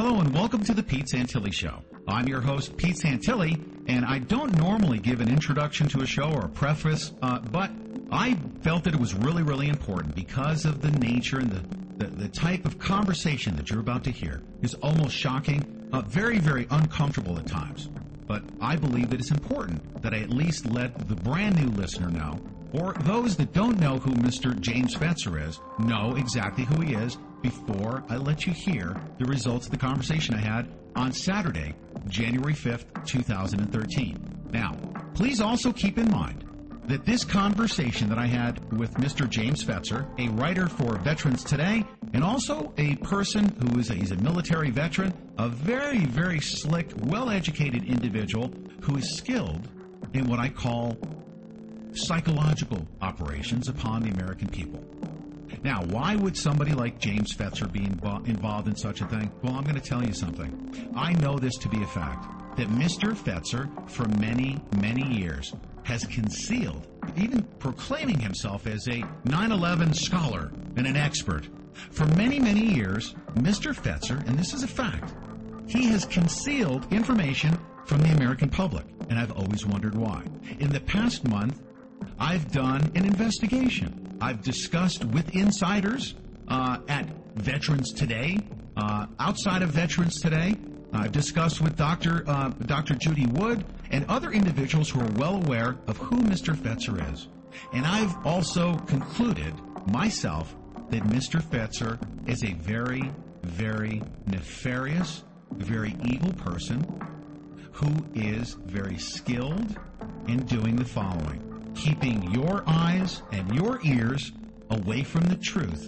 Hello and welcome to the Pete Santilli Show. I'm your host, Pete Santilli, and I don't normally give an introduction to a show or a preface, but I felt that it was really, really important because of the nature and the type of conversation that you're about to hear is almost shocking, very, very uncomfortable at times. But I believe that it's important that I at least let the brand new listener know, or those that don't know who Mr. James Fetzer is, know exactly who he is before I let you hear the results of the conversation I had on Saturday, January 5th, 2013. Now, please also keep in mind that this conversation that I had with Mr. James Fetzer, a writer for Veterans Today, and also a person who is he's a military veteran, a very, very slick, well-educated individual who is skilled in what I call psychological operations upon the American people. Now, why would somebody like James Fetzer be involved in such a thing? Well, I'm going to tell you something. I know this to be a fact, that Mr. Fetzer, for many, many years, has concealed, even proclaiming himself as a 9/11 scholar and an expert. For many, many years, Mr. Fetzer, and this is a fact, he has concealed information from the American public, and I've always wondered why. In the past month, I've done an investigation. I've discussed with insiders at Veterans Today, outside of Veterans Today. I've discussed with Dr. Judy Wood and other individuals who are well aware of who Mr. Fetzer is. And I've also concluded myself that Mr. Fetzer is a very, very nefarious, very evil person who is very skilled in doing the following: keeping your eyes and your ears away from the truth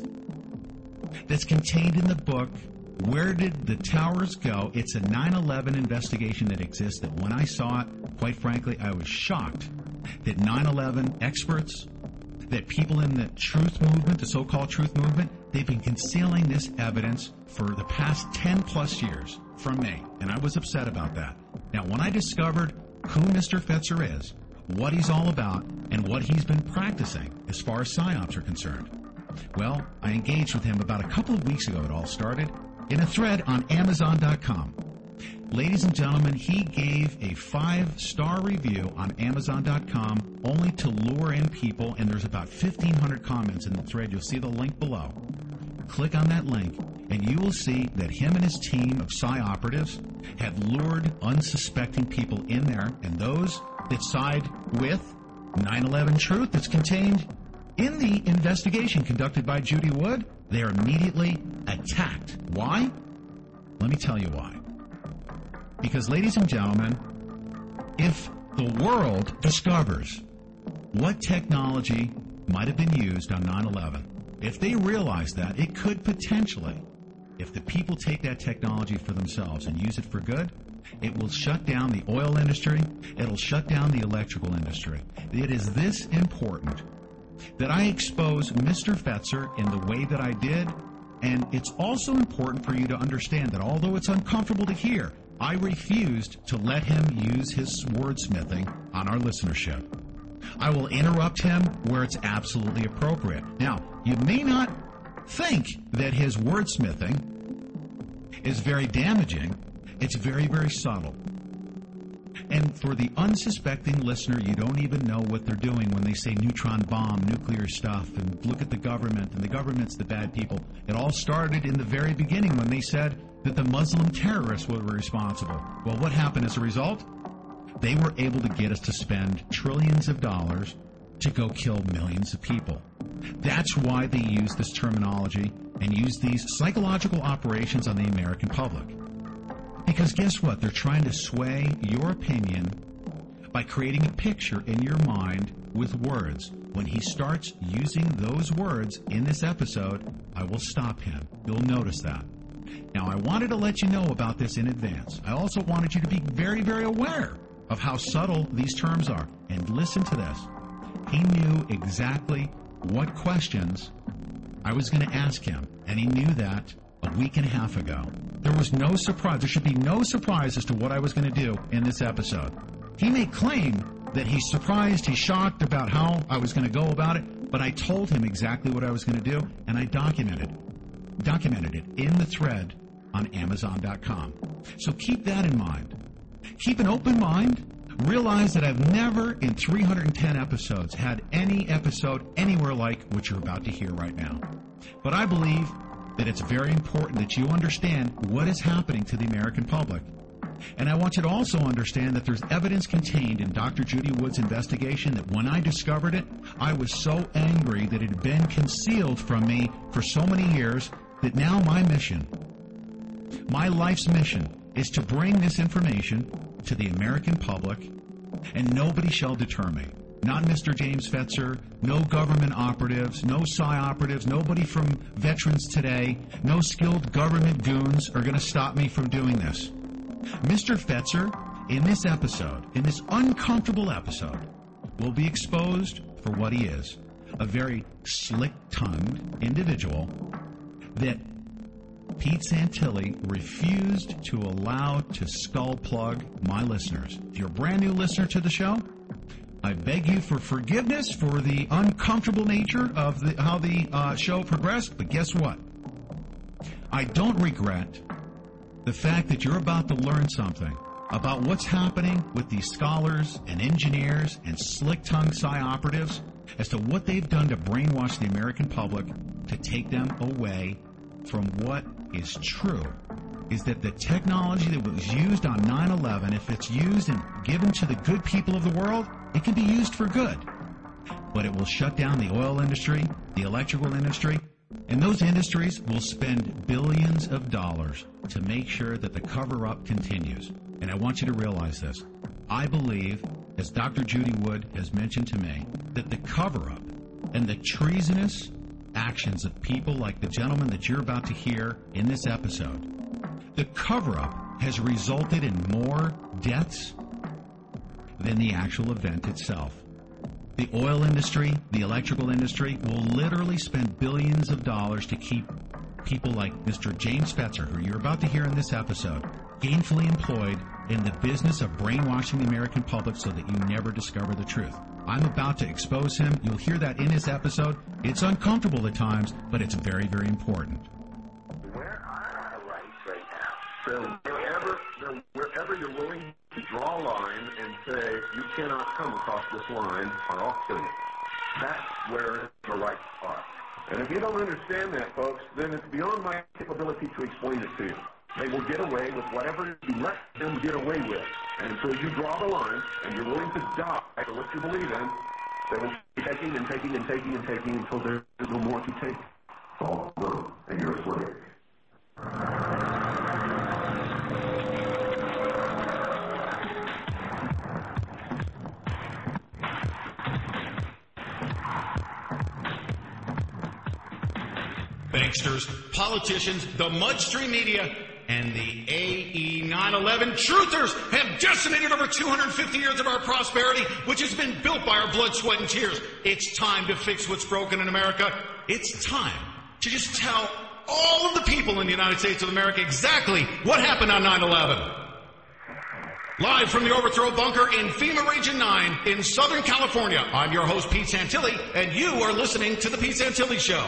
that's contained in the book, Where Did the Towers Go? It's a 9/11 investigation that exists that when I saw it, quite frankly, I was shocked that 9/11 experts, that people in the truth movement, the so-called truth movement, they've been concealing this evidence for the past 10 plus years from me, and I was upset about that. Now, when I discovered who Mr. Fetzer is, what he's all about, and what he's been practicing as far as PSYOPs are concerned, well, I engaged with him about a couple of weeks ago. It all started in a thread on Amazon.com. Ladies and gentlemen, he gave a 5-star review on Amazon.com only to lure in people, and there's about 1,500 comments in the thread. You'll see the link below. Click on that link, and you will see that him and his team of PSY operatives have lured unsuspecting people in there, and those that side with 9/11 truth that's contained in the investigation conducted by Judy Wood, they are immediately attacked. Why? Let me tell you why. Because, ladies and gentlemen, if the world discovers what technology might have been used on 9/11, if they realize that, it could potentially, if the people take that technology for themselves and use it for good, it will shut down the oil industry. It'll shut down the electrical industry. It is this important that I expose Mr. Fetzer in the way that I did, and it's also important for you to understand that although it's uncomfortable to hear, I refused to let him use his wordsmithing on our listenership. I will interrupt him where it's absolutely appropriate. Now, you may not think that his wordsmithing is very damaging. It's very, very subtle. And for the unsuspecting listener, you don't even know what they're doing when they say neutron bomb, nuclear stuff, and look at the government, and the government's the bad people. It all started in the very beginning when they said that the Muslim terrorists were responsible. Well, what happened as a result? They were able to get us to spend trillions of dollars to go kill millions of people. That's why they use this terminology and use these psychological operations on the American public. Because guess what? They're trying to sway your opinion by creating a picture in your mind with words. When he starts using those words in this episode, I will stop him. You'll notice that. Now, I wanted to let you know about this in advance. I also wanted you to be very, very aware of how subtle these terms are. And listen to this. He knew exactly what questions I was going to ask him, and he knew that a week and a half ago. There was no surprise. There should be no surprise as to what I was going to do in this episode. He may claim that he's surprised, he's shocked about how I was going to go about it, but I told him exactly what I was going to do, and I documented it in the thread on Amazon.com. So keep that in mind. Keep an open mind. Realize that I've never in 310 episodes had any episode anywhere like what you're about to hear right now. But I believe that it's very important that you understand what is happening to the American public. And I want you to also understand that there's evidence contained in Dr. Judy Wood's investigation that when I discovered it, I was so angry that it had been concealed from me for so many years that now my mission, my life's mission, is to bring this information to the American public, and nobody shall deter me. Not Mr. James Fetzer, no government operatives, no PSY operatives, nobody from Veterans Today, no skilled government goons are going to stop me from doing this. Mr. Fetzer, in this episode, in this uncomfortable episode, will be exposed for what he is, a very slick-tongued individual that Pete Santilli refused to allow to skull plug my listeners. If you're a brand new listener to the show, I beg you for forgiveness for the uncomfortable nature of how the show progressed, but guess what? I don't regret the fact that you're about to learn something about what's happening with these scholars and engineers and slick-tongued PSY operatives as to what they've done to brainwash the American public to take them away from what is true, is that the technology that was used on 9/11, if it's used and given to the good people of the world, it can be used for good. But it will shut down the oil industry, the electrical industry, and those industries will spend billions of dollars to make sure that the cover-up continues. And I want you to realize this. I believe, as Dr. Judy Wood has mentioned to me, that the cover-up and the treasonous actions of people like the gentleman that you're about to hear in this episode, the cover-up has resulted in more deaths than the actual event itself. The oil industry, the electrical industry will literally spend billions of dollars to keep people like Mr. James Fetzer, who you're about to hear in this episode, gainfully employed in the business of brainwashing the American public so that you never discover the truth. I'm about to expose him. You'll hear that in this episode. It's uncomfortable at times, but it's very, very important. Where are the rights right now? So wherever you're willing to draw a line and say, you cannot come across this line or I'll kill you. That's where the rights are. And if you don't understand that, folks, then it's beyond my capability to explain it to you. They will get away with whatever you let them get away with. And until you draw the line and you're willing to die for what you believe in, they will keep taking and taking and taking and taking until there's no more to take. It's all good, and you're a slave. Banksters, politicians, the Mudstream media, and the AE 9/11 truthers have decimated over 250 years of our prosperity, which has been built by our blood, sweat, and tears. It's time to fix what's broken in America. It's time to just tell all of the people in the United States of America exactly what happened on 9/11. Live from the overthrow bunker in FEMA Region 9 in Southern California, I'm your host, Pete Santilli, and you are listening to The Pete Santilli Show.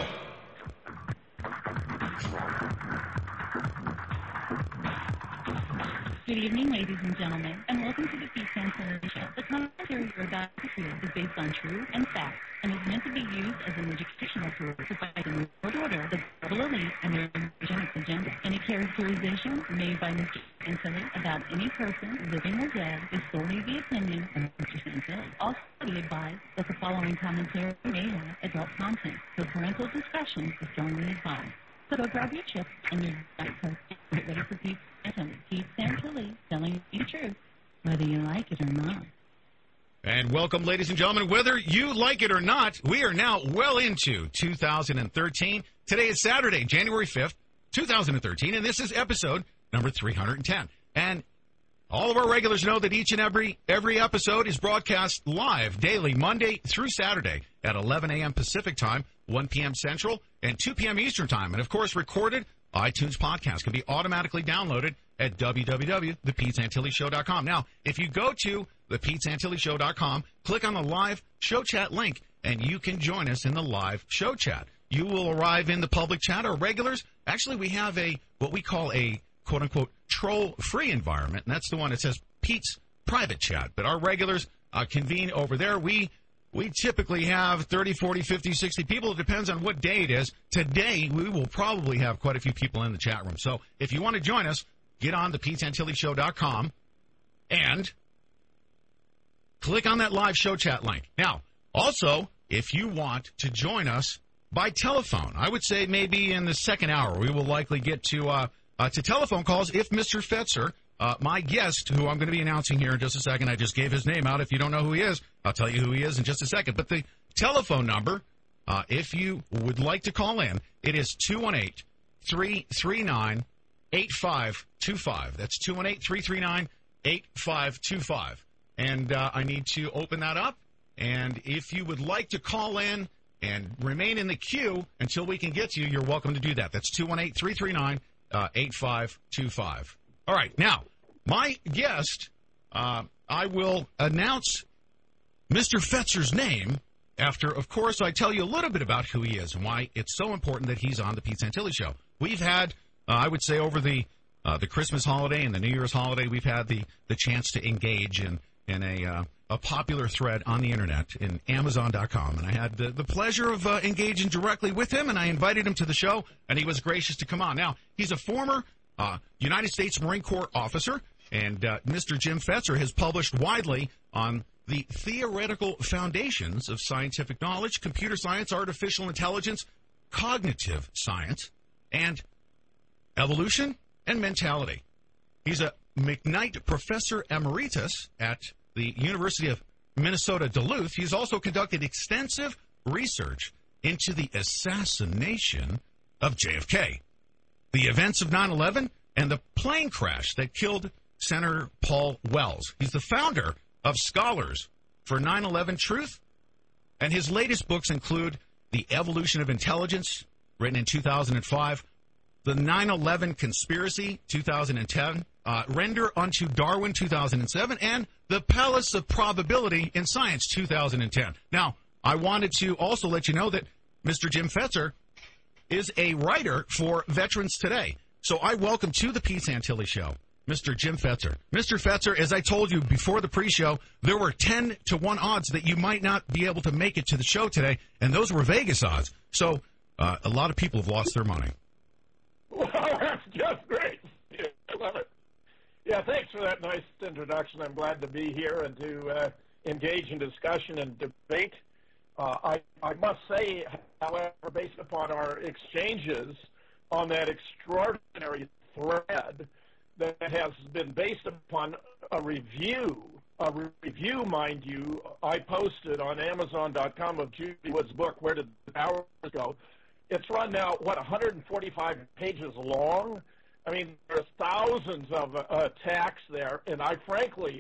Good evening, ladies and gentlemen, and welcome to the Pete Santilli Show. The commentary you're about to hear is based on truth and fact and is meant to be used as an educational tool to fight the New World Order, the global elite, and their eugenics agenda. Any characterization made by Mr. Santilli about any person, living or dead, is solely the opinion of Mr. Santilli. Also be advised that the following commentary may have adult content, so parental discretion is strongly advised. So go grab your chips and your Diet Coke and get ready for Pete Santilli. Pete Santilli telling you the truth, whether you like it or not. And welcome, ladies and gentlemen. Whether you like it or not, we are now well into 2013. Today is Saturday, January 5th, 2013, and this is episode number 310. And all of our regulars know that each and every episode is broadcast live daily, Monday through Saturday at 11 a.m. Pacific Time, 1 p.m. Central, and 2 p.m. Eastern Time. And, of course, recorded iTunes podcast can be automatically downloaded at www.thepetesantillishow.com. Now, if you go to thepetesantillishow.com, click on the live show chat link, and you can join us in the live show chat. you will arrive in the public chat. Our regulars, actually, we have what we call a quote-unquote troll-free environment, and that's the one that says Pete's Private Chat. But our regulars convene over there. We typically have 30, 40, 50, 60 people. It depends on what day it is. Today, we will probably have quite a few people in the chat room. So if you want to join us, get on to PeteSantiliShow.com and click on that live show chat link. Now, also, if you want to join us by telephone, I would say maybe in the second hour, we will likely get to telephone calls if Mr. Fetzer, my guest, who I'm going to be announcing here in just a second, I just gave his name out. If you don't know who he is, I'll tell you who he is in just a second. But the telephone number, if you would like to call in, it is 218-339-8525. That's 218-339-8525. And I need to open that up. And if you would like to call in and remain in the queue until we can get to you, you're welcome to do that. That's 218-339-8525. All right, now, my guest, I will announce Mr. Fetzer's name after, of course, I tell you a little bit about who he is and why it's so important that he's on the Pete Santilli Show. We've had, I would say, over the Christmas holiday and the New Year's holiday, we've had the chance to engage in a popular thread on the internet in Amazon.com. And I had the pleasure of engaging directly with him, and I invited him to the show, and he was gracious to come on. Now, he's a former United States Marine Corps officer, and Mr. Jim Fetzer has published widely on the theoretical foundations of scientific knowledge, computer science, artificial intelligence, cognitive science, and evolution and mentality. He's a McKnight Professor Emeritus at the University of Minnesota Duluth. He's also conducted extensive research into the assassination of JFK, the events of 9/11, and the plane crash that killed Senator Paul Wells. He's the founder of Scholars for 9/11 Truth, and his latest books include The Evolution of Intelligence, written in 2005, The 9/11 Conspiracy, 2010, Render Unto Darwin, 2007, and The Palace of Probability in Science, 2010. Now, I wanted to also let you know that Mr. Jim Fetzer is a writer for Veterans Today. So I welcome to the Pete Santilli Show, Mr. Jim Fetzer. Mr. Fetzer, as I told you before the pre-show, there were 10-1 odds that you might not be able to make it to the show today, and those were Vegas odds. So a lot of people have lost their money. Well, that's just great. I love it. Yeah, thanks for that nice introduction. I'm glad to be here and to engage in discussion and debate. I must say, however, based upon our exchanges on that extraordinary thread that has been based upon a review, mind you, I posted on Amazon.com of Judy Wood's book, Where Did the Towers Go? It's run now, 145 pages long? I mean, there's thousands of attacks there, and I frankly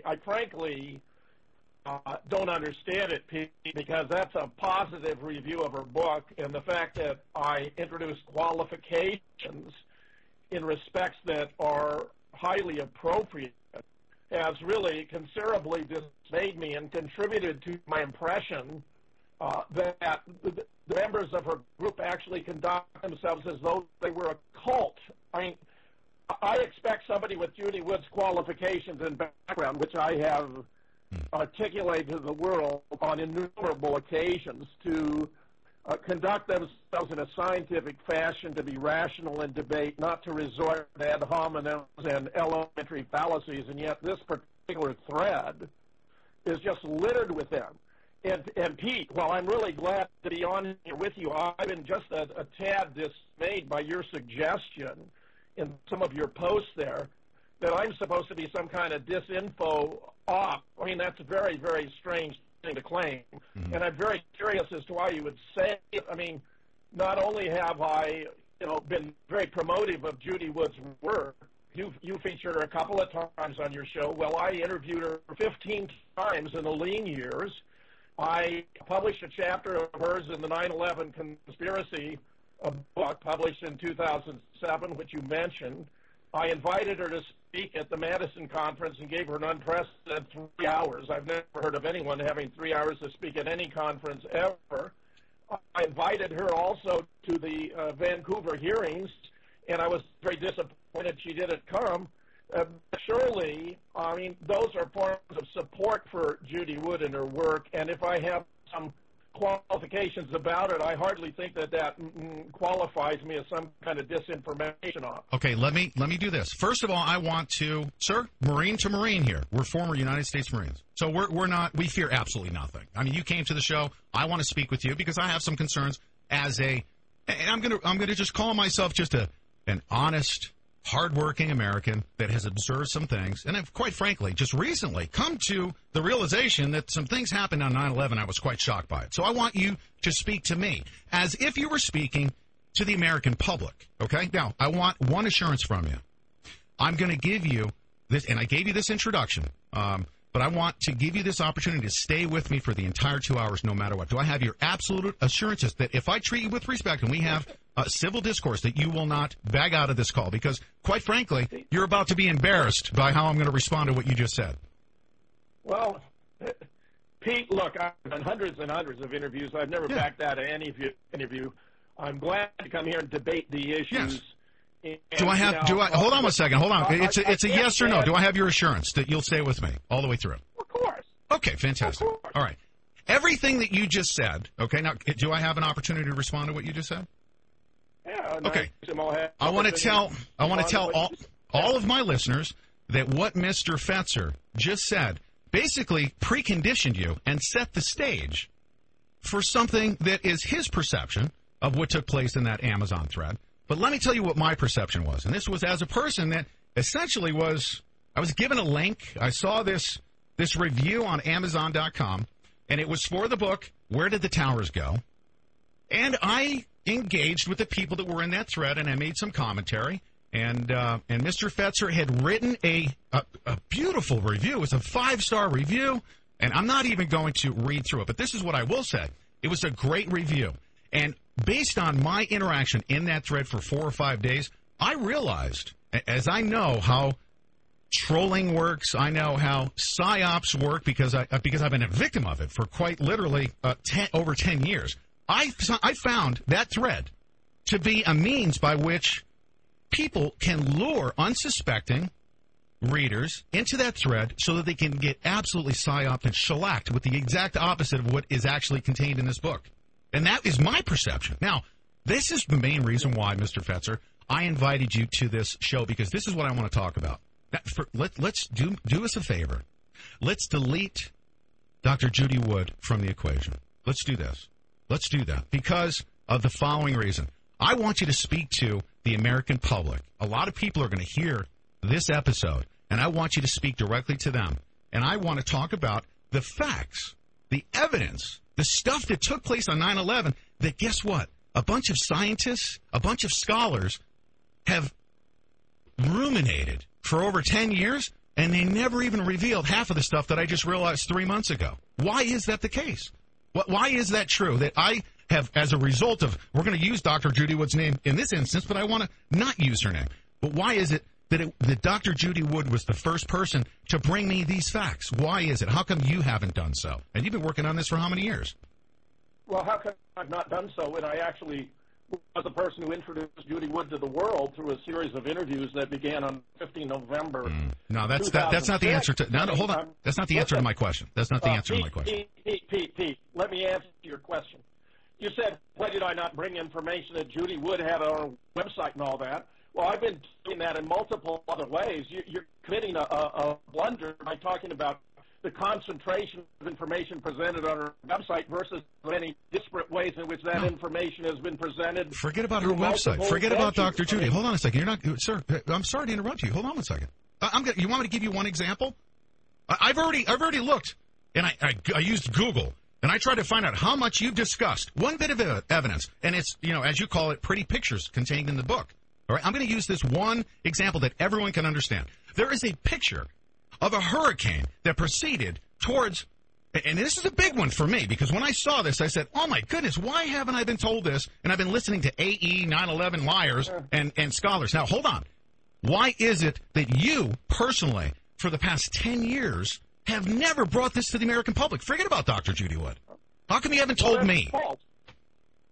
don't understand it, Pete, because that's a positive review of her book, and the fact that I introduced qualifications in respects that are highly appropriate has really considerably dismayed me and contributed to my impression that the members of her group actually conduct themselves as though they were a cult. I mean, I expect somebody with Judy Wood's qualifications and background, which I have articulated to the world on innumerable occasions, to conduct themselves in a scientific fashion, to be rational in debate, not to resort to ad hominems and elementary fallacies, and yet this particular thread is just littered with them. And Pete, while I'm really glad to be on here with you, I've been just a tad dismayed by your suggestion in some of your posts there that I'm supposed to be some kind of disinfo op. I mean, that's a very, very strange thing to claim. Mm-hmm. And I'm very curious as to why you would say it. I mean, not only have I, been very promotive of Judy Wood's work, you featured her a couple of times on your show. Well, I interviewed her 15 times in the lean years. I published a chapter of hers in the 9/11 Conspiracy, a book published in 2007, which you mentioned. I invited her to speak at the Madison Conference and gave her an unprecedented 3 hours. I've never heard of anyone having 3 hours to speak at any conference ever. I invited her also to the Vancouver hearings, and I was very disappointed she didn't come. Surely, I mean, those are forms of support for Judy Wood and her work, and if I have some qualifications about it, I hardly think that qualifies me as some kind of disinformation on. Okay, let me do this. First of all, I want to, sir, Marine to Marine here. We're former United States Marines. So we fear absolutely nothing. I mean, you came to the show. I want to speak with you because I have some concerns and I'm going to just call myself just an honest, hardworking American that has observed some things, and I've, quite frankly, just recently come to the realization that some things happened on 9/11. I was quite shocked by it. So I want you to speak to me as if you were speaking to the American public, okay? Now, I want one assurance from you. I'm going to give you this, and I gave you this introduction, but I want to give you this opportunity to stay with me for the entire 2 hours no matter what. Do I have your absolute assurances that if I treat you with respect and we have civil discourse, that you will not bag out of this call? Because, quite frankly, you're about to be embarrassed by how I'm going to respond to what you just said. Well, Pete, look, I've done hundreds and hundreds of interviews. I've never backed out of any interview. I'm glad to come here and debate the issues. Yes. Hold on one second. Hold on. It's a yes or no. Do I have your assurance that you'll stay with me all the way through? Of course. Okay, fantastic. All right. Everything that you just said, okay, now, do I have an opportunity to respond to what you just said? Yeah. Okay. I want to tell all of my listeners that what Mr. Fetzer just said basically preconditioned you and set the stage for something that is his perception of what took place in that Amazon thread. But let me tell you what my perception was. And this was as a person that essentially I was given a link. I saw this review on Amazon.com, and it was for the book, Where Did the Towers Go? And I engaged with the people that were in that thread, and I made some commentary. And Mr. Fetzer had written a beautiful review. It's a 5-star review, and I'm not even going to read through it. But this is what I will say. It was a great review. And based on my interaction in that thread for 4 or 5 days, I realized, as I know how trolling works, I know how psyops work because I've been a victim of it for quite literally over 10 years. I found that thread to be a means by which people can lure unsuspecting readers into that thread so that they can get absolutely psyoped and shellacked with the exact opposite of what is actually contained in this book. And that is my perception. Now, this is the main reason why, Mr. Fetzer, I invited you to this show, because this is what I want to talk about. Let's do us a favor. Let's delete Dr. Judy Wood from the equation. Let's do this. Let's do that because of the following reason. I want you to speak to the American public. A lot of people are going to hear this episode, and I want you to speak directly to them. And I want to talk about the facts, the evidence, the stuff that took place on 9/11 that, guess what? A bunch of scientists, a bunch of scholars have ruminated for over 10 years, and they never even revealed half of the stuff that I just realized 3 months ago. Why is that the case? Why is that true? That I have, as a result of, we're going to use Dr. Judy Wood's name in this instance, but I want to not use her name. But why is it that Dr. Judy Wood was the first person to bring me these facts? Why is it? How come you haven't done so? And you've been working on this for how many years? Well, how come I've not done so when I actually was the person who introduced Judy Wood to the world through a series of interviews that began on 15 November. No, that's not the answer to. No, hold on. That's not the answer to my question. That's not the answer to my question. Pete, let me answer your question. You said, why did I not bring information that Judy Wood had on her website and all that? Well, I've been doing that in multiple other ways. You're committing a blunder by talking about the concentration of information presented on her website versus many disparate ways in which that information has been presented. Forget about her website. Forget about Dr. Judy. Hold on a second. You're not, sir. I'm sorry to interrupt you. Hold on one second. You want me to give you one example? I've already looked, and I used Google, and I tried to find out how much you've discussed one bit of evidence, and it's, as you call it, pretty pictures contained in the book. All right, I'm going to use this one example that everyone can understand. There is a picture of a hurricane that proceeded towards, and this is a big one for me, because when I saw this, I said, oh my goodness, why haven't I been told this? And I've been listening to AE 9/11 liars and scholars. Now, hold on. Why is it that you, personally, for the past 10 years, have never brought this to the American public? Forget about Dr. Judy Wood. How come you haven't told me? False.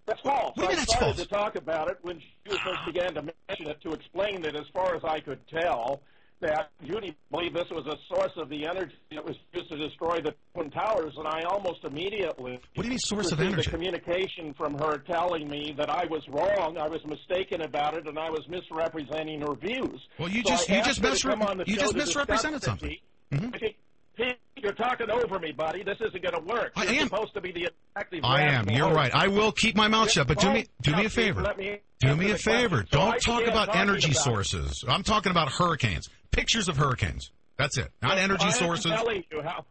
That's false. What do you mean I that's started false? to talk about it when she first began to mention it to explain that, as far as I could tell, that Judy believed this was a source of the energy that was used to destroy the Twin Towers, and I almost immediately What do you mean source of received energy? a communication from her telling me that I was wrong, I was mistaken about it, and I was misrepresenting her views. Well, you So just I you asked just her to come on the show to misrepresented discuss something. it. Pete, you're talking over me, buddy. This isn't going to work. I You're am. supposed to be the active. I am. You're right. I will keep my mouth shut, but do me a favor. Do me a favor. Don't talk about energy sources. I'm talking about hurricanes. Pictures of hurricanes. That's it. Not energy sources. I'm telling you how.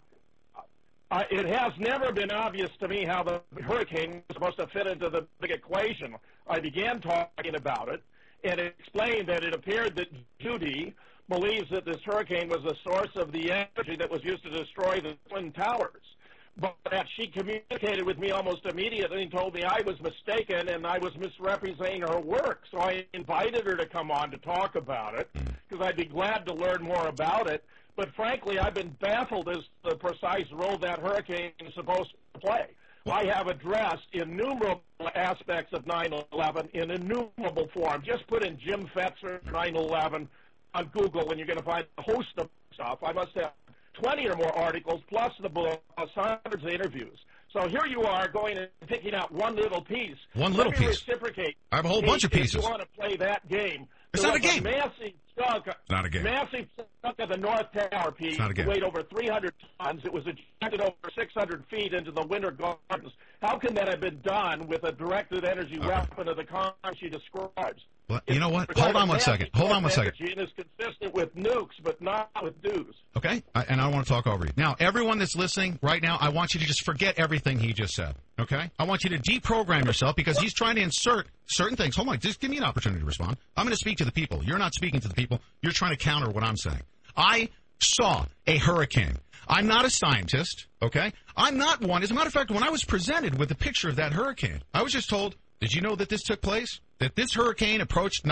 It has never been obvious to me how the hurricane was supposed to fit into the big equation. I began talking about it, and it explained that it appeared that Judy believes that this hurricane was the source of the energy that was used to destroy the Twin Towers. But that she communicated with me almost immediately and told me I was mistaken and I was misrepresenting her work. So I invited her to come on to talk about it because I'd be glad to learn more about it. But frankly, I've been baffled as to the precise role that hurricane is supposed to play. I have addressed innumerable aspects of 9/11 in innumerable form. Just put in Jim Fetzer 9/11 on Google and you're going to find a host of stuff. I must have 20 or more articles, plus the book, plus hundreds of interviews. So here you are going and picking out one little piece. One little Let me piece. Reciprocate. I have a whole bunch of pieces. If you want to play that game. It's There not a was game. Massive chunk, Not a game. Massive chunk of the North Tower piece not a game. weighed over 300 tons. It was ejected over 600 feet into the Winter Gardens. How can that have been done with a directed energy weapon of the kind she describes? Well, you know what? Hold on one second. Hold on one second. And is consistent with nukes, but not with DEWs. Okay? And I don't want to talk over you. Now, everyone that's listening right now, I want you to just forget everything he just said. Okay? I want you to deprogram yourself because he's trying to insert certain things. Hold on. Just give me an opportunity to respond. I'm going to speak to the people. You're not speaking to the people. You're trying to counter what I'm saying. I saw a hurricane. I'm not a scientist. Okay? I'm not one. As a matter of fact, when I was presented with a picture of that hurricane, I was just told, did you know that this took place? That this hurricane approached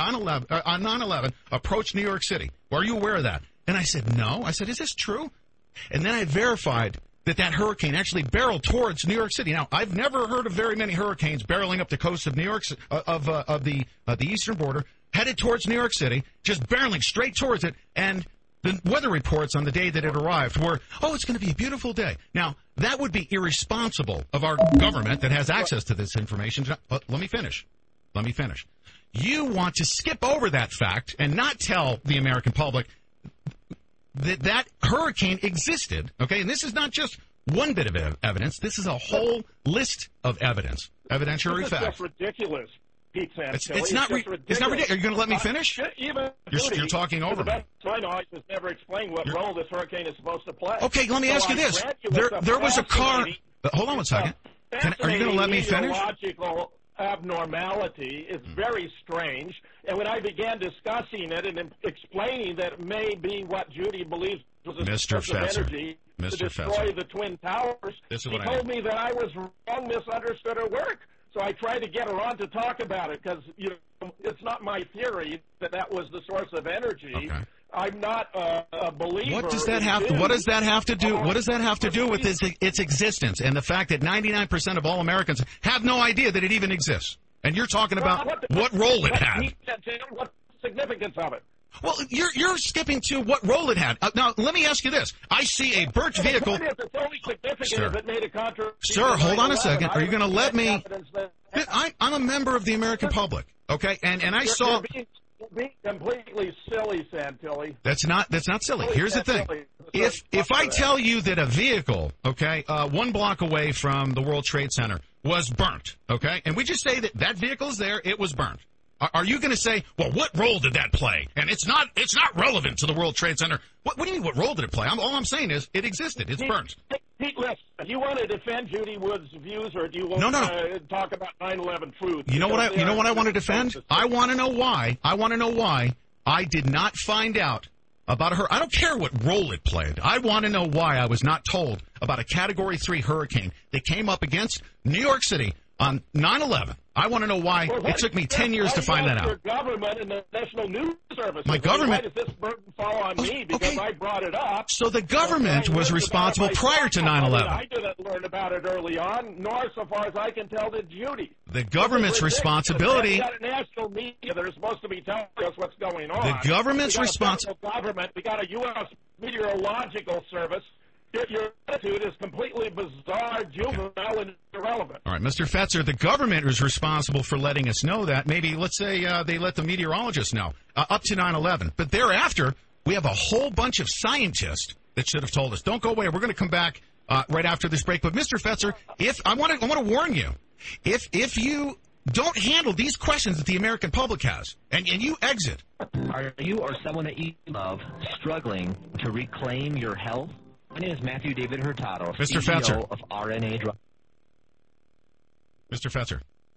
9/11 approached New York City. Were you aware of that? And I said, no. I said, is this true? And then I verified that hurricane actually barreled towards New York City. Now, I've never heard of very many hurricanes barreling up the coast of New York, of the eastern border, headed towards New York City, just barreling straight towards it. And the weather reports on the day that it arrived were, oh, it's going to be a beautiful day. Now, that would be irresponsible of our government that has access to this information. Let me finish. You want to skip over that fact and not tell the American public that hurricane existed, okay? And this is not just one bit of evidence. This is a whole list of evidence, evidentiary facts. This is just ridiculous, Pete Santilli. It's not ridiculous. Are you going to let me finish? You're talking over me. To the best of my knowledge, has never explained what role this hurricane is supposed to play. Okay, let me ask you this. There was a car. Hold on one second. Are you going to let me finish? Meteorological abnormality is very strange, and when I began discussing it and explaining that it may be what Judy believes was a source of energy to destroy the Twin Towers, she told me that I was wrong, misunderstood her work. So I tried to get her on to talk about it because it's not my theory that was the source of energy. Okay. I'm not a believer. What does that have to do? What does that have to do with its existence and the fact that 99% of all Americans have no idea that it even exists? And you're talking about what role it had. What's the significance of it? Well, you're skipping to what role it had. Now, let me ask you this. I see a Birch vehicle. It's only significant if it made a contribution. Sir, hold on a second. Are you going to let me? I'm a member of the American public, okay? And I saw. You're being completely silly, Santilli. That's not silly. Here's the thing. If I tell you that a vehicle, okay, 1 block away from the World Trade Center was burnt, okay, and we just say that vehicle's there, it was burnt. Are you going to say, well, what role did that play? And it's not relevant to the World Trade Center. What do you mean, what role did it play? All I'm saying is it existed. It's burnt. Pete, listen, do you want to defend Judy Wood's views, or do you want to talk about 9/11 truth? You know what I want to defend? I want to know why. I did not find out about her. I don't care what role it played. I want to know why I was not told about a Category 3 hurricane that came up against New York City on 9/11. I want to know why it took me 10 years to find that out. Your government and the National News Service. My government. Why does this burden fall on me? Because I brought it up. So the government was responsible prior to 9/11. I didn't learn about it early on, nor, so far as I can tell, did Judy. The government's responsibility. We've got a national media that are supposed to be telling us what's going on. The government's responsibility. We got a U.S. Meteorological Service. Your attitude is completely bizarre, juvenile, and irrelevant. All right, Mr. Fetzer, the government is responsible for letting us know that. Maybe, let's say, they let the meteorologists know up to 9/11. But thereafter, we have a whole bunch of scientists that should have told us. Don't go away. We're going to come back right after this break. But, Mr. Fetzer, I want to warn you, if you don't handle these questions that the American public has, and you exit. Are you or someone that you love struggling to reclaim your health? My name is Matthew David Hurtado, Mr. CEO Fetzer. of RNA Drug. Mr. Fetzer.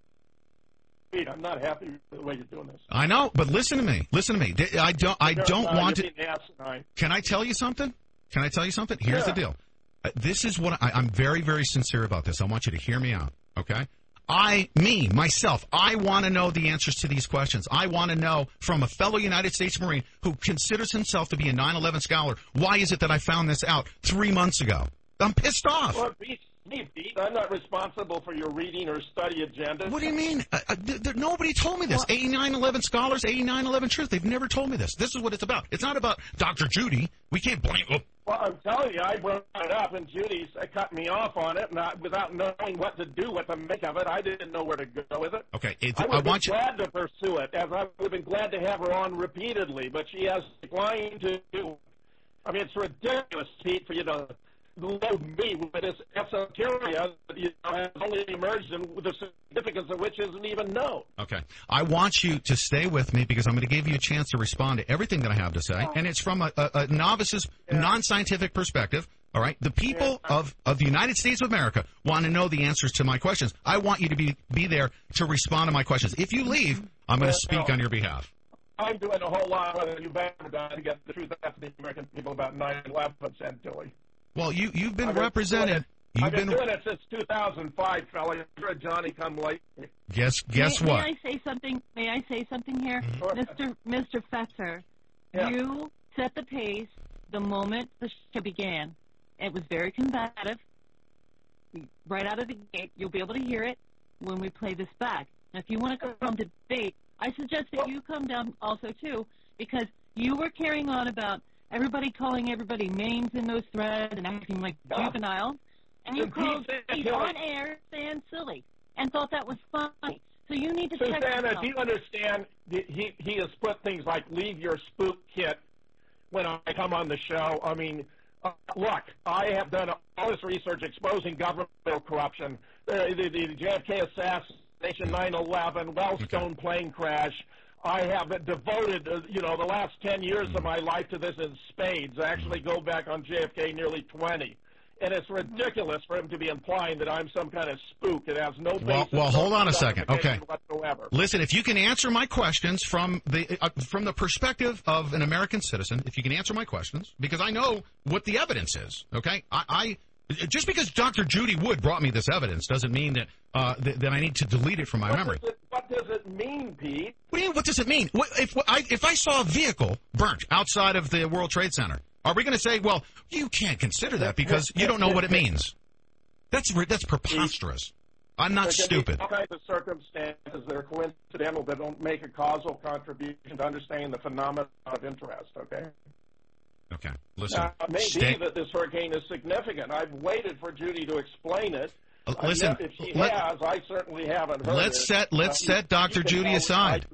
I'm not happy with the way you're doing this. I know, but listen to me. I don't want to. Can I tell you something? Here's the deal. This is what I'm very, very sincere about this. I want you to hear me out, okay? Myself, I want to know the answers to these questions. I want to know from a fellow United States Marine who considers himself to be a 9/11 scholar, why is it that I found this out 3 months ago? I'm pissed off. Well, I'm not responsible for your reading or study agenda. What do you mean? Nobody told me this. 89/11 scholars, 89/11 truth. They've never told me this. This is what it's about. It's not about Dr. Judy. We can't blame her. Well, I'm telling you, I brought it up, and Judy cut me off on it, without knowing what to do, what to make of it. I didn't know where to go with it. Okay, I would have been glad to pursue it, as I would have been glad to have her on repeatedly, but she has declined to do. I mean, it's ridiculous, Pete, for you to load me with this esoteria that has only emerged and the significance of which isn't even known. Okay. I want you to stay with me because I'm going to give you a chance to respond to everything that I have to say, and it's from a novice's non-scientific perspective. All right? The people of the United States of America want to know the answers to my questions. I want you to be there to respond to my questions. If you leave, I'm going to speak on your behalf. I'm doing a whole lot more than you've ever done to get the truth out to the American people about 9/11, Santilli. Well, you've been represented. I've been doing it since 2005, fella. You're a Johnny-come-late. Guess what? May I say something? May I say something here, Mr. Fetzer? Yeah. You set the pace the moment the show began. It was very combative. Right out of the gate, you'll be able to hear it when we play this back. Now, if you want to come debate, I suggest that you come down also too, because you were carrying on about everybody calling everybody names in those threads and acting like juvenile. And you called Pete on air saying silly and thought that was funny. So you need to check Susanna, do you understand he has put things like leave your spook kit when I come on the show? I mean, look, I have done all this research exposing governmental corruption, the JFK assassination, 9/11, Wellstone plane crash. I have devoted, the last 10 years of my life to this in spades. I actually go back on JFK nearly 20. And it's ridiculous for him to be implying that I'm some kind of spook. It has no basis. Well, hold on a second. Okay. Whatsoever. Listen, if you can answer my questions from the perspective of an American citizen, if you can answer my questions, because I know what the evidence is, okay? I just because Dr. Judy Wood brought me this evidence doesn't mean that that I need to delete it from my memory. What does it mean, Pete? What do you mean, what does it mean? If I saw a vehicle burnt outside of the World Trade Center, are we going to say, well, you can't consider that because you don't know what it means? That's preposterous. I'm not stupid. All kinds of circumstances that are coincidental that don't make a causal contribution to understanding the phenomena of interest, okay? Okay, listen. It may be that this hurricane is significant. I've waited for Judy to explain it. Listen, if she has, I certainly haven't heard it. Let's set Dr. Judy aside.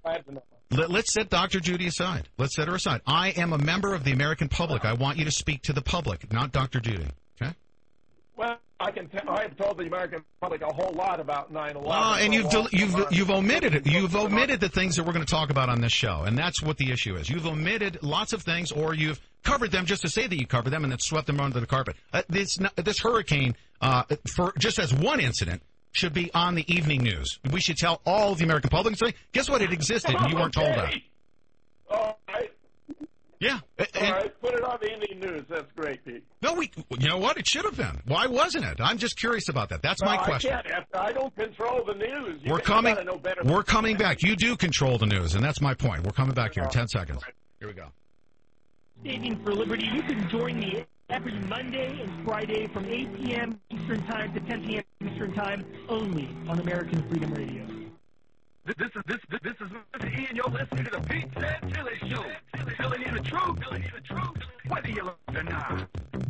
Let's set Dr. Judy aside. Let's set her aside. I am a member of the American public. I want you to speak to the public, not Dr. Judy. Okay? Well, I've told the American public a whole lot about 9/11. And you've omitted it. You've omitted the things that we're going to talk about on this show, and that's what the issue is. You've omitted lots of things, or you've covered them just to say that you covered them and then swept them under the carpet. This hurricane, for just as one incident, should be on the evening news. We should tell all of the American public and say, guess what? It existed, and you weren't told that. All right. Yeah. All right, put it on the Indian News. That's great, Pete. No, you know what? It should have been. Why wasn't it? I'm just curious about that. That's my question. I don't control the news. We're coming back. You do control the news, and that's my point. We're coming back here in 10 seconds. Here we go. Saving for Liberty. You can join me every Monday and Friday from 8 p.m. Eastern Time to 10 p.m. Eastern Time only on American Freedom Radio. This is Mr. E, and you're listening to the Pete Santilli Show. Filling in the truth, whether you love it or not.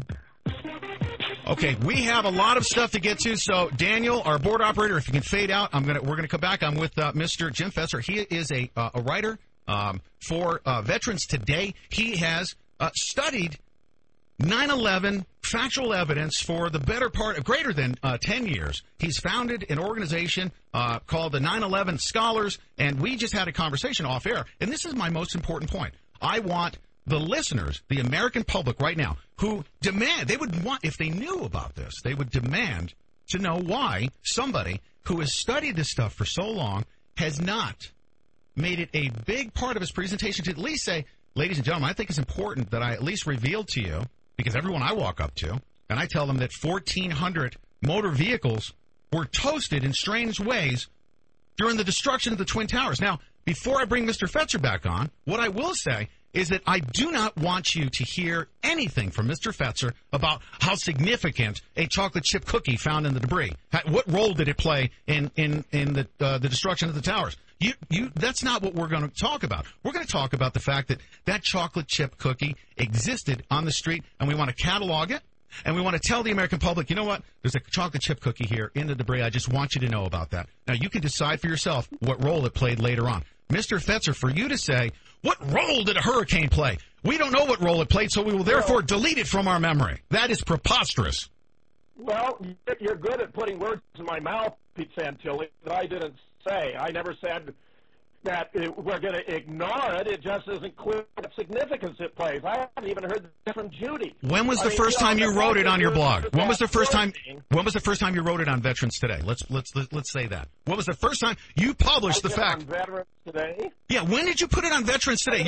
Okay, we have a lot of stuff to get to. So, Daniel, our board operator, if you can fade out, we're gonna come back. I'm with Mr. Jim Fetzer. He is a writer for Veterans Today. He has studied 9/11 factual evidence for the better part of greater than 10 years. He's founded an organization called the 9/11 Scholars, and we just had a conversation off air. And this is my most important point. I want the listeners, the American public right now, who demand, they would want, if they knew about this, they would demand to know why somebody who has studied this stuff for so long has not made it a big part of his presentation to at least say, ladies and gentlemen, I think it's important that I at least reveal to you, because everyone I walk up to, and I tell them that 1,400 motor vehicles were toasted in strange ways during the destruction of the Twin Towers. Now, before I bring Mr. Fetzer back on, what I will say is that I do not want you to hear anything from Mr. Fetzer about how significant a chocolate chip cookie found in the debris. What role did it play in the destruction of the towers? That's not what we're going to talk about. We're going to talk about the fact that chocolate chip cookie existed on the street, and we want to catalog it, and we want to tell the American public, you know what? There's a chocolate chip cookie here in the debris. I just want you to know about that. Now, you can decide for yourself what role it played later on. Mr. Fetzer, for you to say, what role did a hurricane play? We don't know what role it played, so we will therefore delete it from our memory. That is preposterous. Well, you're good at putting words in my mouth, Pete Santilli, that I didn't say. I never said that we're going to ignore it. It just isn't clear what significance it plays. I haven't even heard that from Judy. When was the first time you wrote it on your blog? When was the first time you wrote it on Veterans Today? Let's say that. When was the first time you published the fact? On Veterans Today? Yeah, when did you put it on Veterans Today?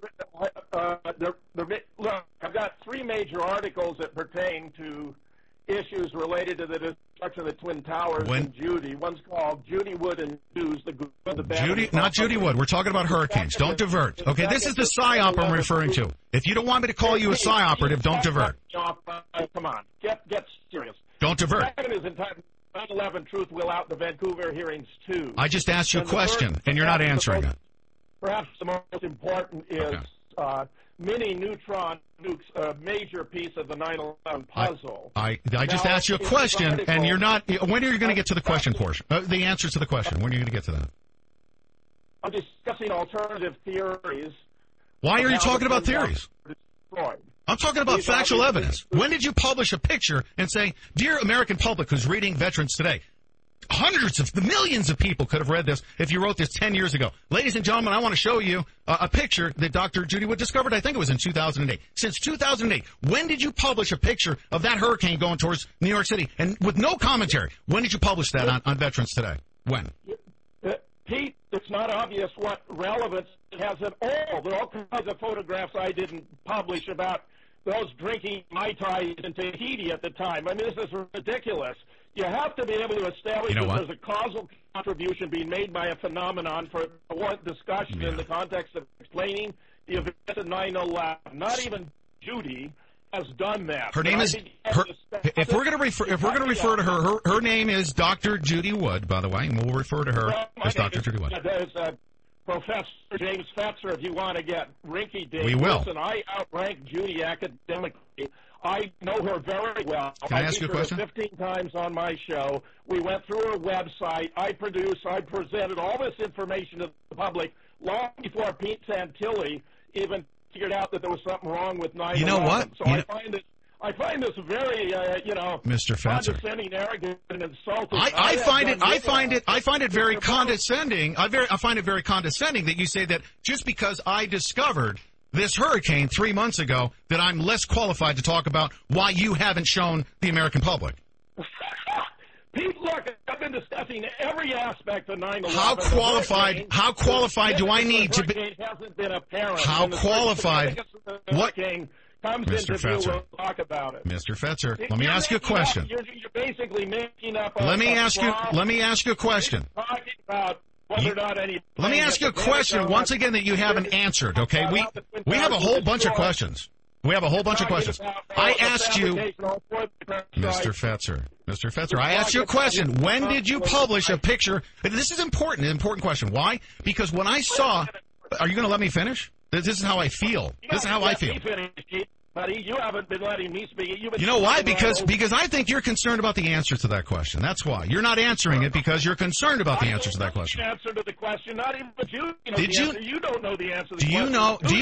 Look, I've got 3 major articles that pertain to issues related to the destruction of the Twin Towers and Judy. One's called Judy Wood and News, the good, the bad. Not Judy Wood. We're talking about hurricanes. Don't divert. Okay, this is the PSYOP I'm referring to. If you don't want me to call you a PSY operative, don't divert. Come on. Get serious. Don't divert. The second is entitled 9/11 Truth Will Out, the Vancouver Hearings 2. I just asked you a question, and you're not answering it. Perhaps the most important is mini neutron nukes, a major piece of the 9/11 puzzle. I just asked you a question, and you're not. When are you going to get to the question portion? The answer to the question. When are you going to get to that? I'm discussing alternative theories. Why are you talking about theories? I'm talking about factual evidence. When did you publish a picture and say, dear American public who's reading Veterans Today, hundreds of millions of people could have read this if you wrote this 10 years ago. Ladies and gentlemen, I want to show you a picture that Dr. Judy Wood discovered. I think it was in 2008. Since 2008, when did you publish a picture of that hurricane going towards New York City? And with no commentary, when did you publish that on Veterans Today? When? Pete, it's not obvious what relevance it has at all. There are all kinds of photographs I didn't publish about those drinking Mai Tai in Tahiti at the time. I mean, this is ridiculous. You have to be able to establish that there's a causal contribution being made by a phenomenon for discussion in the context of explaining the events of 9/11. Not even Judy has done that. Her name is. If we're going to refer to her name is Dr. Judy Wood. By the way, and we'll refer to her as Dr. Judy Wood. Professor James Fetzer, if you want to get rinky-dink. We will. Listen, I outrank Judy academically. I know her very well. Can I ask you a question? 15 times on my show. We went through her website. I presented all this information to the public long before Pete Santilli even figured out that there was something wrong with 9/11. You know what? So I find this very, Mr. Fetzer, condescending, arrogant, and insulting. I find it very condescending. I find it very condescending that you say that just because I discovered this hurricane 3 months ago, that I'm less qualified to talk about why you haven't shown the American public. Pete, look, I've been discussing every aspect of 9/11. How qualified do I need to be? It hasn't been apparent. How qualified? What? Comes Mr. into view, Fetzer. we'll talk about it. Mr. Fetzer, let me ask you a question. You're basically making up. Let me ask you a question. Talking about whether or not any. Let me ask you a question once again that you haven't answered. Okay, we have a whole bunch of questions. We have a whole bunch of questions. I asked you, Mr. Fetzer, I asked you a question. When did you publish a picture? This is important, an important question. Why? Because when I saw, are you going to let me finish? This is how I feel. This is how I feel. Buddy, you haven't been letting me speak. You know why? Because I think you're concerned about the answer to that question. That's why. You're not answering it because you're concerned about the answer to that question. Answer to the question, not even you. Did you? You don't know the answer to the question. Do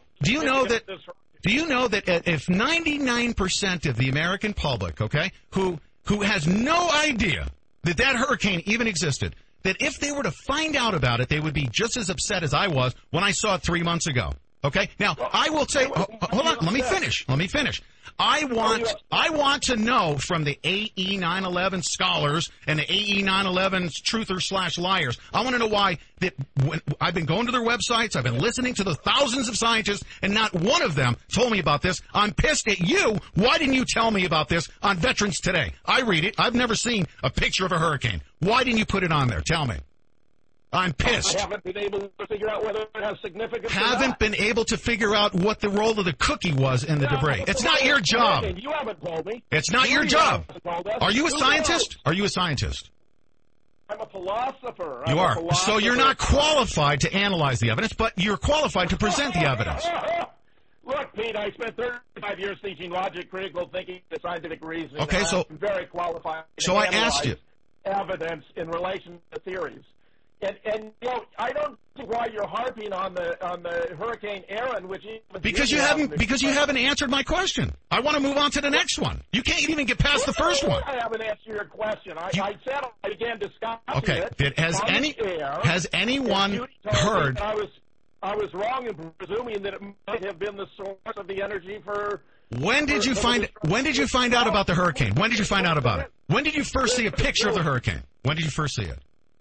you know that if 99% of the American public, okay, who has no idea that hurricane even existed, that if they were to find out about it, they would be just as upset as I was when I saw it 3 months ago. Okay? Now, I will say, hold on, let me finish. I want to know from the AE 9/11 scholars and the AE 9/11 truthers/liars. I want to know why that when I've been going to their websites, I've been listening to the thousands of scientists, and not one of them told me about this. I'm pissed at you. Why didn't you tell me about this on Veterans Today? I read it. I've never seen a picture of a hurricane. Why didn't you put it on there? Tell me. I'm pissed. I haven't been able to figure out whether it has significance. Haven't been able to figure out what the role of the cookie was in the debris. It's not your job. You haven't told me. It's not your job. Are you a scientist? Are you a scientist? I'm a philosopher. You are. So you're not qualified to analyze the evidence, but you're qualified to present the evidence. Look, Pete, I spent 35 years teaching logic, critical thinking, and scientific reasoning. Okay, so I'm very qualified. So I asked you evidence in relation to theories. And you know, I don't see why you're harping on the Hurricane Aaron, which because you haven't answered my question. I want to move on to the next one. You can't even get past the first one. I haven't answered your question. I said I began discussing it. Has anyone heard? I was wrong in presuming that it might have been the source of the energy for. When did you find out about the hurricane? When did you find out about it? When did you first see a picture of the hurricane? When did you first see it?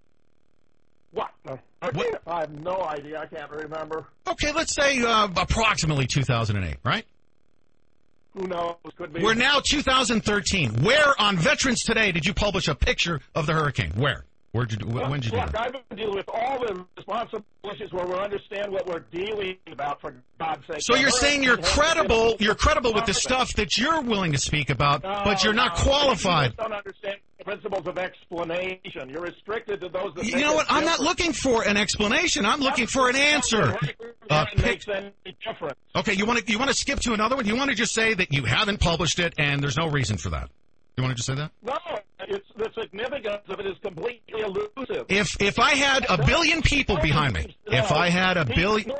What? I have no idea. I can't remember. Okay, let's say approximately 2008, right? Who knows? Could be. We're now 2013. Where on Veterans Today did you publish a picture of the hurricane? Where? When did you do that? I've been dealing with all the responsible issues where we understand what we're dealing about, for God's sake. So you're saying you're credible with the stuff that you're willing to speak about, but you're not qualified. You just don't understand the principles of explanation. You're restricted to those that You know what? I'm not looking for an explanation. I'm looking for an answer. Makes any difference. Okay, you want to skip to another one? You want to just say that you haven't published it and there's no reason for that? You want to just say that? No, the significance of it is completely elusive. If I had a billion people behind me, if I had a billion.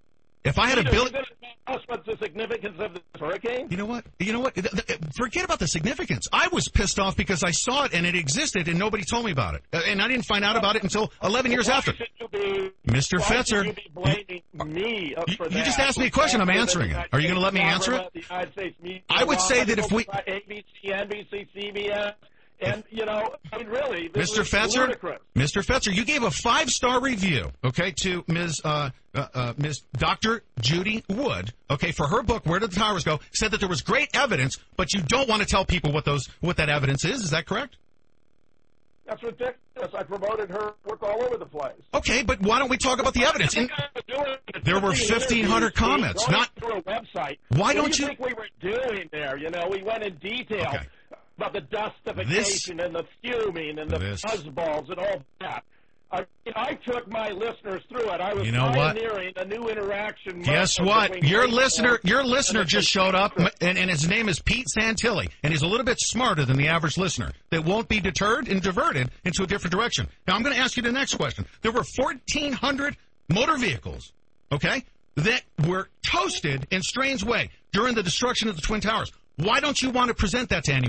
What's the significance of this hurricane? You know what? Forget about the significance. I was pissed off because I saw it and it existed and nobody told me about it. And I didn't find out about it until 11 years after. Mr. Fetzer, you just asked me a question. I'm answering it. Are you going to let me answer it? I would say that if we... ABC, NBC, CBS... And, you know, I mean, really, this Mr. Fetzer, you gave a 5-star review, okay, to Ms. Dr. Judy Wood, okay, for her book, Where Did the Towers Go, said that there was great evidence, but you don't want to tell people what that evidence is. Is that correct? That's ridiculous. I promoted her work all over the place. Okay, but why don't we talk about the evidence? There were 1,500 comments. Not through a website. Why don't you think we were doing there? You know, we went in detail. Okay. About the dustification and the fuming and the buzzballs and all that. I took my listeners through it. I was pioneering a new interaction. Guess what? Your listener just showed up, and his name is Pete Santilli, and he's a little bit smarter than the average listener that won't be deterred and diverted into a different direction. Now, I'm going to ask you the next question. There were 1,400 motor vehicles, okay, that were toasted in strange way during the destruction of the Twin Towers. Why don't you want to present that to anyone?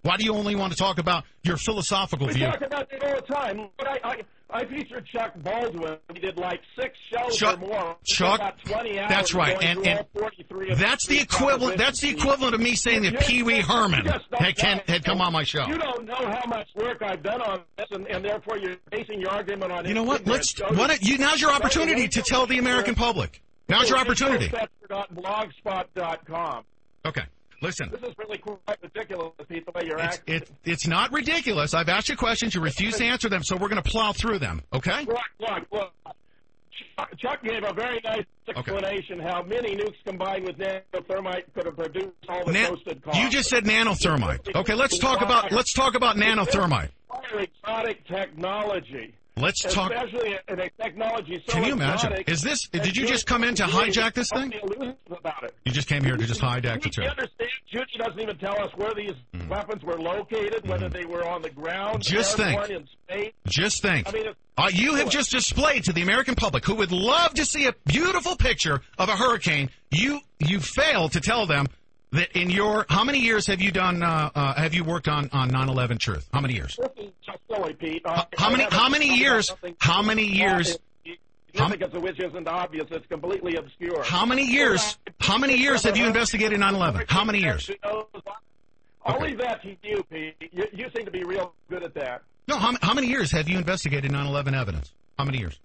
Why do you only want to talk about your philosophical We view? talk about it all the time. But I featured Chuck Baldwin. He did like 6 shows Chuck- or more. Chuck- about 20 hours that's right, going and- through and all 43 of That's the these equivalent. That's the equivalent of me saying that Pee Wee Herman had come on my show. You don't know how much work I've done on this, and therefore you're basing your argument on. You know what? Now's your opportunity to tell the American public. Now's your opportunity. Blogspot.com. Okay. Listen. This is really quite ridiculous, Pete, the way you're acting. It's not ridiculous. I've asked you questions. You refuse to answer them, so we're going to plow through them. Okay? Look. Chuck gave a very nice explanation how many nukes combined with nanothermite could have produced all the toasted carbon. You just said nanothermite. Okay, let's talk about nanothermite. Exotic technology. Let's talk. Especially in a technology so Can you imagine? exotic, Did you just come in to hijack this thing? About it. You just came here to just hijack the You show. understand? Judy doesn't even tell us where these weapons were located, whether they were on the ground, Just airborne, think. in space. Just think. I mean, You have just displayed to the American public, who would love to see a beautiful picture of a hurricane. You failed to tell them that in your how many years have you done? Have you worked on 9/11 Truth? How many years? This is just silly, Pete. How many years? How many years? Significance of which isn't obvious. It's completely obscure. How many years? How many years have you investigated 9/11? How many years? I'll leave that to you, Pete. You seem to be real good at that. No, how many years have you investigated 9/11 evidence? How many years?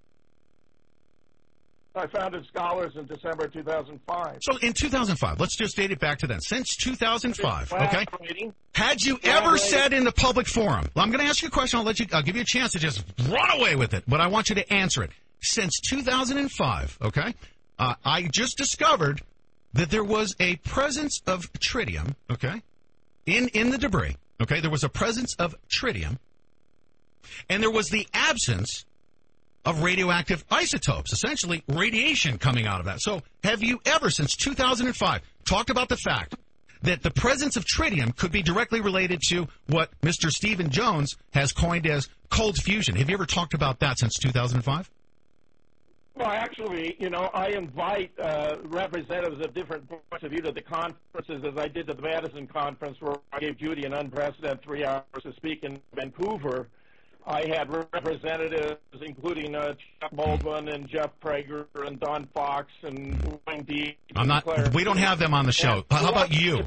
I founded Scholars in December 2005. So in 2005, let's just date it back to then. Since 2005, okay? Had you ever said in the public forum, well, I'm going to ask you a question, I'll give you a chance to just run away with it, but I want you to answer it. Since 2005, okay, I just discovered that there was a presence of tritium, okay, in the debris, okay? There was a presence of tritium, and there was the absence of radioactive isotopes, essentially radiation coming out of that. So have you ever, since 2005, talked about the fact that the presence of tritium could be directly related to what Mr. Stephen Jones has coined as cold fusion? Have you ever talked about that since 2005? Well, actually, I invite representatives of different points of view to the conferences, as I did to the Madison conference, where I gave Judy an unprecedented 3 hours to speak in Vancouver. I had representatives, including Chuck Baldwin and Jeff Prager and Don Fox and Wayne Dean. We don't have them on the show. How about you?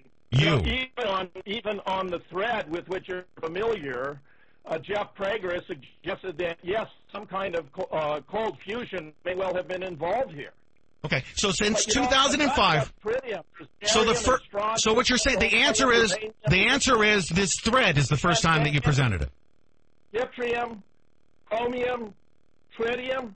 Even on the thread with which you're familiar, Jeff Prager has suggested that, yes, some kind of cold fusion may well have been involved here. Okay, so since 2005, so what you're saying, the answer is this thread is the first time that you presented it. Yttrium, chromium, tritium.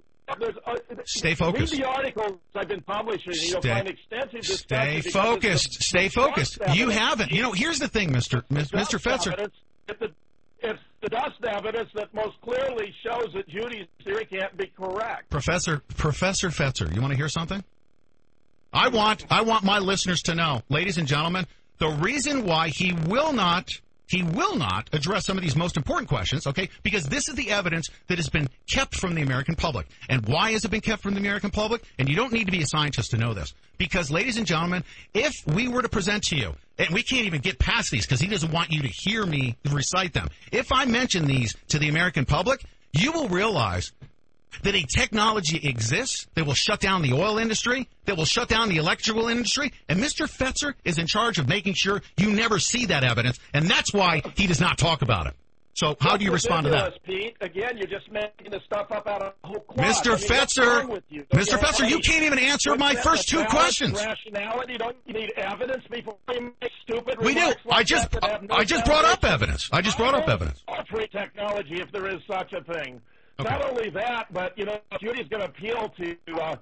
Stay focused. Read the articles I've been publishing. You'll find extensive discussion. Stay focused. Stay focused. You haven't. Here's the thing, Mr. Fetzer. It's the dust evidence that most clearly shows that Judy's theory can't be correct. Professor Fetzer, you want to hear something? I want my listeners to know, ladies and gentlemen, the reason why he will not address some of these most important questions, okay, because this is the evidence that has been kept from the American public. And why has it been kept from the American public? And you don't need to be a scientist to know this. Because, ladies and gentlemen, if we were to present to you, and we can't even get past these because he doesn't want you to hear me recite them. If I mention these to the American public, you will realize that a technology exists that will shut down the oil industry, that will shut down the electrical industry, and Mr. Fetzer is in charge of making sure you never see that evidence, and that's why he does not talk about it. So how do you respond to that? Pete, again, you're just making this stuff up out of the whole cloth. Mr. Fetzer, you can't even answer my first two questions. Rationality, don't you need evidence before you make stupid We do. remarks like I just brought up evidence. I just brought up evidence. Free technology, if there is such a thing. Okay. Not only that, but, Judy's going to appeal to,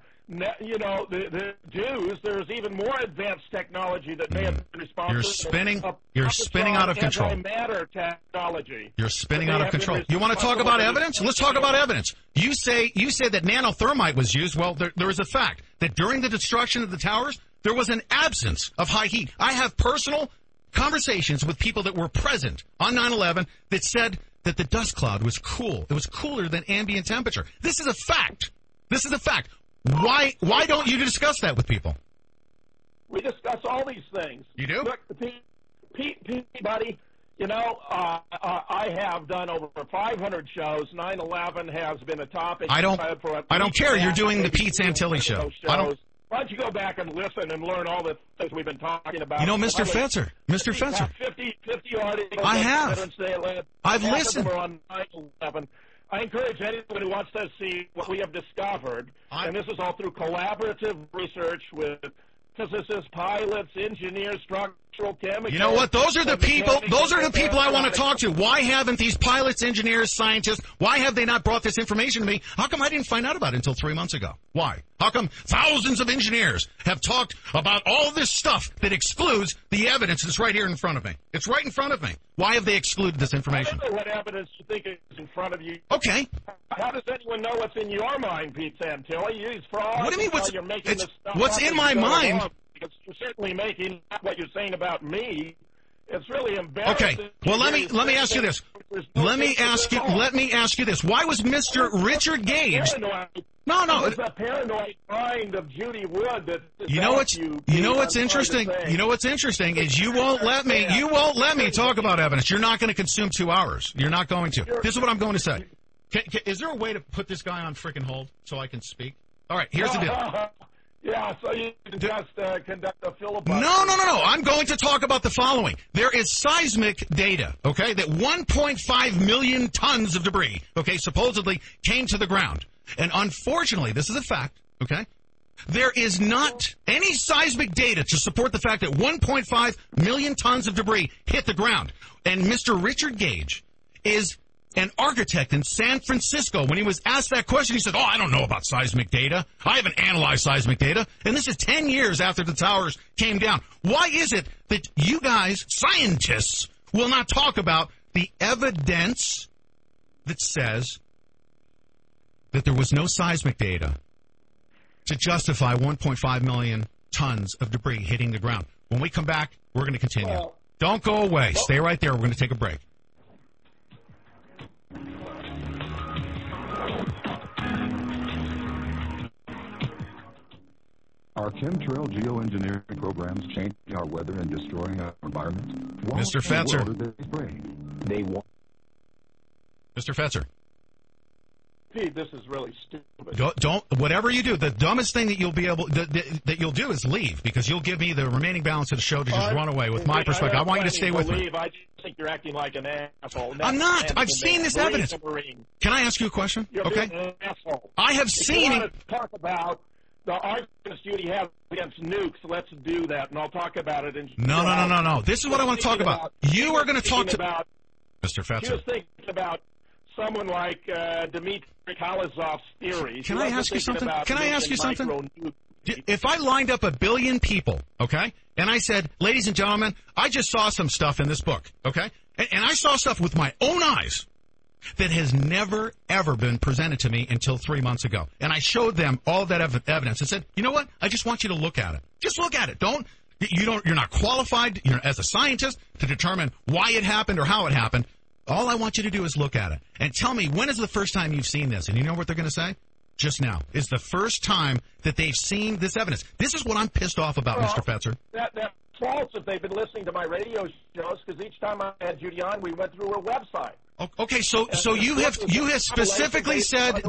the Jews. There's even more advanced technology that may have been responsible. You're spinning out of control. Antimatter technology. You're spinning out of control. You want to talk about evidence? Let's talk about evidence. You say that nanothermite was used. Well, there is a fact that during the destruction of the towers, there was an absence of high heat. I have personal conversations with people that were present on 9/11 that said that the dust cloud was cool. It was cooler than ambient temperature. This is a fact. Why don't you discuss that with people? We discuss all these things. You do? Look, Pete, buddy, you know, I have done over 500 shows. 9/11 has been a topic. I don't care. You're doing the Pete Santilli show. Why don't you go back and listen and learn all the things we've been talking about? You know, Mr. Fetzer. 50 articles. I have. I've half listened. Of them are on 9/11. I encourage anyone who wants to see what we have discovered, and this is all through collaborative research with physicists, pilots, engineers, structural chemicals. You know what? Those are the people I want to talk to. Why haven't these pilots, engineers, scientists, why have they not brought this information to me? How come I didn't find out about it until 3 months ago? Why? How come thousands of engineers have talked about all this stuff that excludes the evidence that's right here in front of me? It's right in front of me. Why have they excluded this information? I don't know what evidence you think is in front of you. Okay. How does anyone know what's in your mind, Pete Santilli? You're fraud. What do you mean? You're making this stuff what's up in as my you go mind? along, because you're certainly making up what you're saying about me. It's really embarrassing. Okay. Well, let me ask you this. Let me ask you this. Why was Mr. Richard Gage? No. It's a paranoid mind of Judy Wood that. You know what's interesting? You know what's interesting is you won't let me talk about evidence. You're not going to consume 2 hours. You're not going to. This is what I'm going to say. Is there a way to put this guy on frickin' hold so I can speak? All right. Here's the deal. Yeah, so you can just conduct a filibuster. No. I'm going to talk about the following. There is seismic data, okay, that 1.5 million tons of debris, okay, supposedly came to the ground. And unfortunately, this is a fact, okay, there is not any seismic data to support the fact that 1.5 million tons of debris hit the ground. And Mr. Richard Gage is an architect in San Francisco. When he was asked that question, he said, I don't know about seismic data. I haven't analyzed seismic data. And this is 10 years after the towers came down. Why is it that you guys, scientists, will not talk about the evidence that says that there was no seismic data to justify 1.5 million tons of debris hitting the ground? When we come back, we're going to continue. Don't go away. Stay right there. We're going to take a break. Are chemtrail geoengineering programs changing our weather and destroying our environment? Mr. Fetzer. Mr. Fetzer. Pete, this is really stupid. Don't whatever you do, the dumbest thing that you'll do is leave, because you'll give me the remaining balance of the show to just run away with my perspective. I want you to stay with me. I just think you're acting like an asshole. I'm not. I've seen this evidence. Can I ask you a question? You're okay. Being an asshole. I have seen it. Want to talk about the arguments Judy has against nukes, let's do that, and I'll talk about it. No. This is what I want to talk about. You are going to talk to Mr. Fetzer. She was thinking about someone like Dmitry Kolozov's theories. Can I ask you something? If I lined up 1 billion people, okay, and I said, ladies and gentlemen, I just saw some stuff in this book, okay, and I saw stuff with my own eyes that has never, ever been presented to me until 3 months ago. And I showed them all that evidence and said, you know what? I just want you to look at it. Just look at it. You're not qualified as a scientist to determine why it happened or how it happened. All I want you to do is look at it and tell me, when is the first time you've seen this? And you know what they're going to say? Just now. It's the first time that they've seen this evidence. This is what I'm pissed off about, Mr. Fetzer. That's false if they've been listening to my radio shows, because each time I had Judy on, we went through her website. Okay, so you have specifically said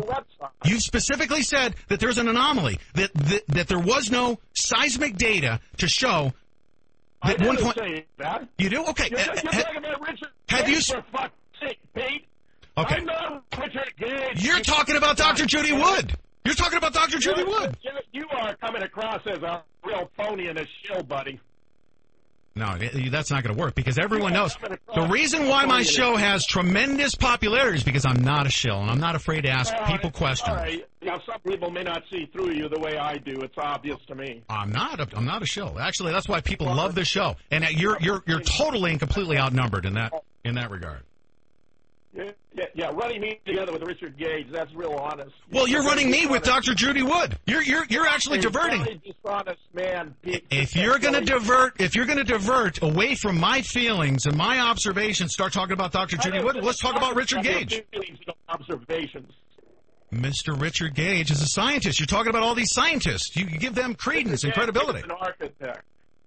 that there's an anomaly, that there was no seismic data to show that I didn't say that. You do? Okay. You're talking about Richard Gage, for fuck's sake, Pete. Okay. I'm not Richard Gage. You're talking about Dr. Judy Wood. You're talking about Dr. Judy Wood. You are coming across as a real phony and a shill, buddy. No, that's not going to work, because everyone knows. The reason why my show has tremendous popularity is because I'm not a shill, and I'm not afraid to ask people questions. All right. Now, some people may not see through you the way I do. It's obvious to me. I'm not a shill. Actually, that's why people love this show. And you're totally and completely outnumbered in that regard. Yeah, running me together with Richard Gage, that's real honest. Well, you're running me with Dr. Judy Wood. You're actually diverting. Very dishonest man, Pete. If you're going to divert away from my feelings and my observations, start talking about Dr. Judy Wood, let's talk about Richard Gage. Observations. Mr. Richard Gage is a scientist. You're talking about all these scientists. You give them credence and credibility. An architect.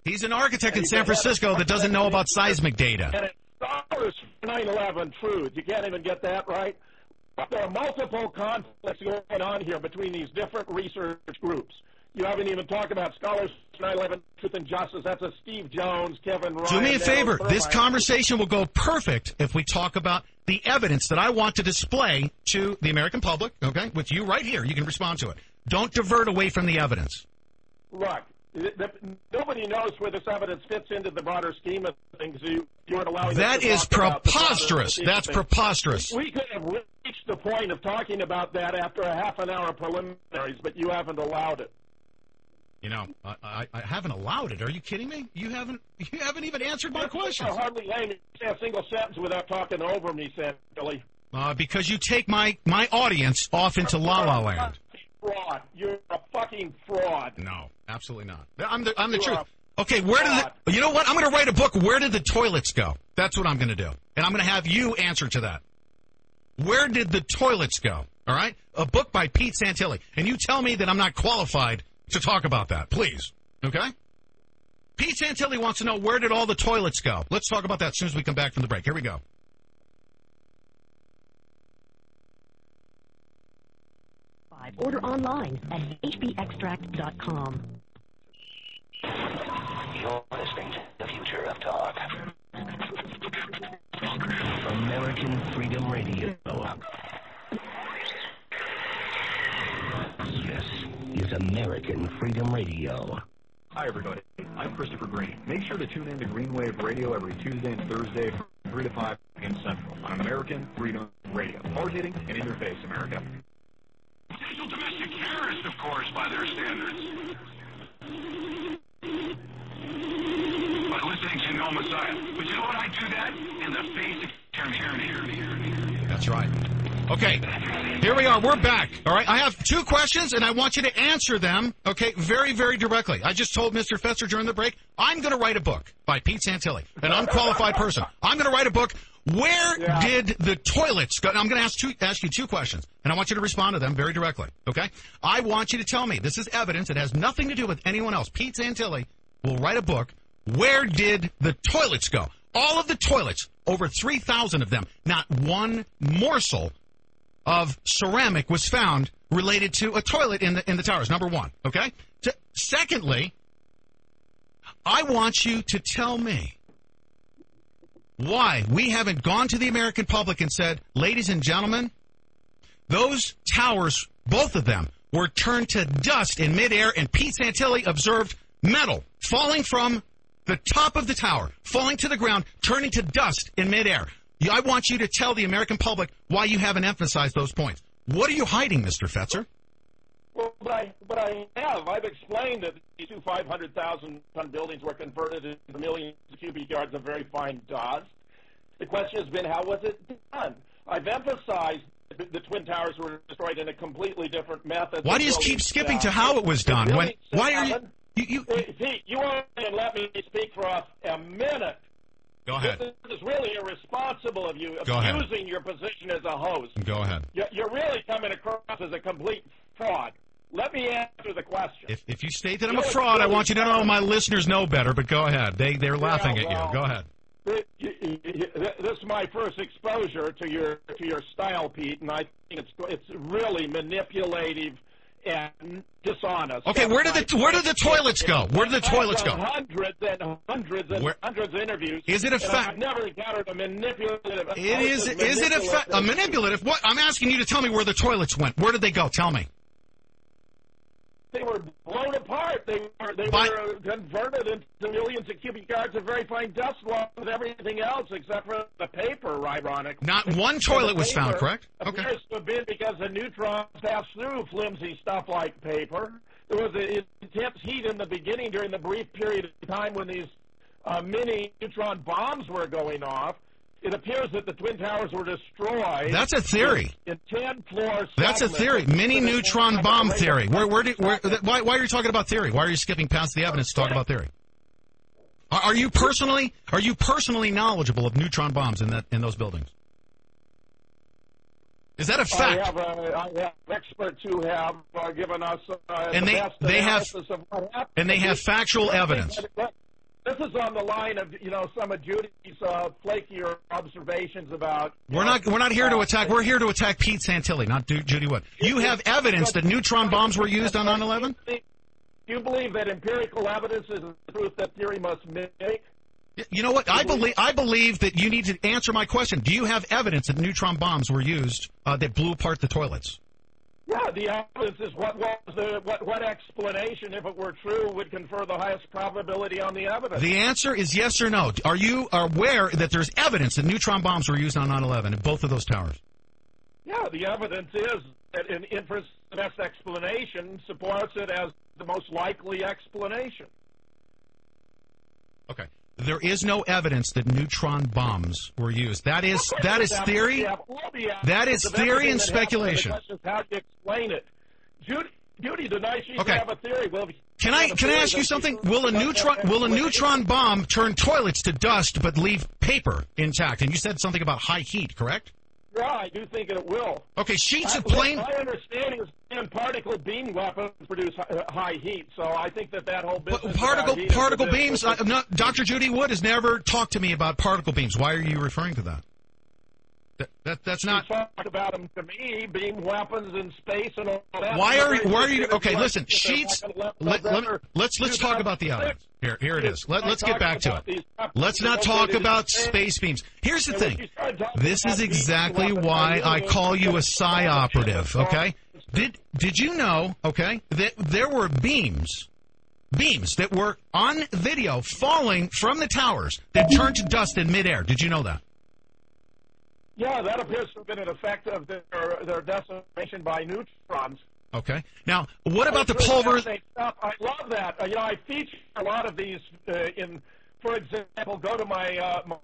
He's an architect in San Francisco that doesn't know about seismic data. And it's scholars for 9/11 truth. You can't even get that right. There are multiple conflicts going on here between these different research groups. You haven't even talked about Scholars for 9/11 Truth and Justice. That's a Steve Jones, Kevin Ryan. Do me a favor. Thurman. This conversation will go perfect if we talk about the evidence that I want to display to the American public, okay, with you right here. You can respond to it. Don't divert away from the evidence. Right. Nobody knows where this evidence fits into the broader scheme of things. You aren't allowing that is preposterous. That's preposterous. We could have reached the point of talking about that after a half an hour of preliminaries, but you haven't allowed it. You know, I haven't allowed it. Are you kidding me? You haven't even answered my question. You're hardly letting me say a single sentence without talking over me, Billy. Because you take my audience off into la-la land. Fraud. You're a fucking fraud. No, absolutely not. I'm the truth. Okay, where did you know what? I'm going to write a book. Where did the toilets go? That's what I'm going to do, and I'm going to have you answer to that. Where did the toilets go? All right, a book by Pete Santilli, and you tell me that I'm not qualified to talk about that, please. Okay? Pete Santilli wants to know, where did all the toilets go? Let's talk about that as soon as we come back from the break. Here we go. Order online at hbextract.com. You're listening to the future of talk. American Freedom Radio. This is American Freedom Radio. Hi, everybody. I'm Christopher Green. Make sure to tune in to Green Wave Radio every Tuesday and Thursday from 3 to 5 p.m. Central on American Freedom Radio. Hard-hitting and in your face, America. Potential domestic terrorists, of course, by their standards. By listening to No Messiah. But you know what? I do that in the face of term here. That's right. Okay, here we are. We're back. All right, I have two questions, and I want you to answer them, okay, very, very directly. I just told Mr. Fetzer during the break, I'm going to write a book by Pete Santilli, an unqualified person. I'm going to write a book. Where did the toilets go? I'm going to ask you two questions, and I want you to respond to them very directly, okay? I want you to tell me, this is evidence, it has nothing to do with anyone else. Pete Santilli will write a book. Where did the toilets go? All of the toilets, over 3,000 of them, not one morsel of ceramic was found related to a toilet in the towers, number one, okay? Secondly, I want you to tell me why we haven't gone to the American public and said, ladies and gentlemen, those towers, both of them, were turned to dust in midair, and Pete Santilli observed metal falling from the top of the tower, falling to the ground, turning to dust in midair. I want you to tell the American public why you haven't emphasized those points. What are you hiding, Mr. Fetzer? Well, but I have. I've explained that these two 500,000-ton buildings were converted into millions of cubic yards of very fine dust. The question has been, how was it done? I've emphasized that the Twin Towers were destroyed in a completely different method. Why do you keep skipping to how it was done? Why are you... Pete, you won't even let me speak for a minute. Go ahead. This is really irresponsible of you, Go ahead. abusing your position as a host. Go ahead. You're really coming across as a complete fraud. Let me answer the question. If you state that I'm a fraud, I want you to know my listeners know better, but go ahead. They're laughing at you. Go ahead. This is my first exposure to your style, Pete, and I think it's really manipulative and dishonest. Okay, where did the toilets go? Where did the toilets go? Hundreds and hundreds of interviews. Is it a fact? I've never encountered a manipulative. Is it a manipulative? What? I'm asking you to tell me where the toilets went. Where did they go? Tell me. They were blown apart. They were converted into millions of cubic yards of very fine dust, along with everything else except for the paper, ironically. Not one toilet was found, correct? Okay. Appears to have been because the neutrons passed through flimsy stuff like paper. There was intense heat in the beginning during the brief period of time when these mini neutron bombs were going off. It appears that the Twin Towers were destroyed. That's a theory. In 10 floors. That's a theory. Mini neutron bomb theory. Why are you talking about theory? Why are you skipping past the evidence to talk about theory? Are you personally knowledgeable of neutron bombs in those buildings? Is that a fact? I have experts who have given us and they have factual evidence. is on the line of, some of Judy's flakier observations about... We're not here to attack. We're here to attack Pete Santilli, not Judy Wood. You have evidence that neutron bombs were used on 9/11? Do you believe that empirical evidence is the truth that theory must make? You know what? I believe that you need to answer my question. Do you have evidence that neutron bombs were used that blew apart the toilets? Yeah, the evidence is what explanation, if it were true, would confer the highest probability on the evidence. The answer is yes or no. Are you aware that there's evidence that neutron bombs were used on 9/11 at both of those towers? Yeah, the evidence is that an inference the best explanation supports it as the most likely explanation. Okay. There is no evidence that neutron bombs were used. That is theory. That is theory and speculation. The question is, how do you explain it? Judy denies she have a theory. Well, can I ask you something? Will a neutron bomb turn toilets to dust but leave paper intact? And you said something about high heat, correct? Yeah, I do think it will. Okay, sheets of plain... My understanding is particle beam weapons produce high heat, so I think that whole business... Particle beams... Dr. Judy Wood has never talked to me about particle beams. Why are you referring to that? That's not... You talked about them to me, beam weapons in space and all that. Why are you... Okay, listen, sheets... Let's talk about the evidence. Here it is. Let's get back to it. Let's not talk about space beams. Here's the thing. This is exactly why I call you a psi operative, okay? Did you know, okay, that there were beams that were on video falling from the towers that turned to dust in midair? Did you know that? Yeah, that appears to have been an effect of their decimation by neutrons. Okay. Now, what about the pulvers? I love that. I feature a lot of these for example, go to my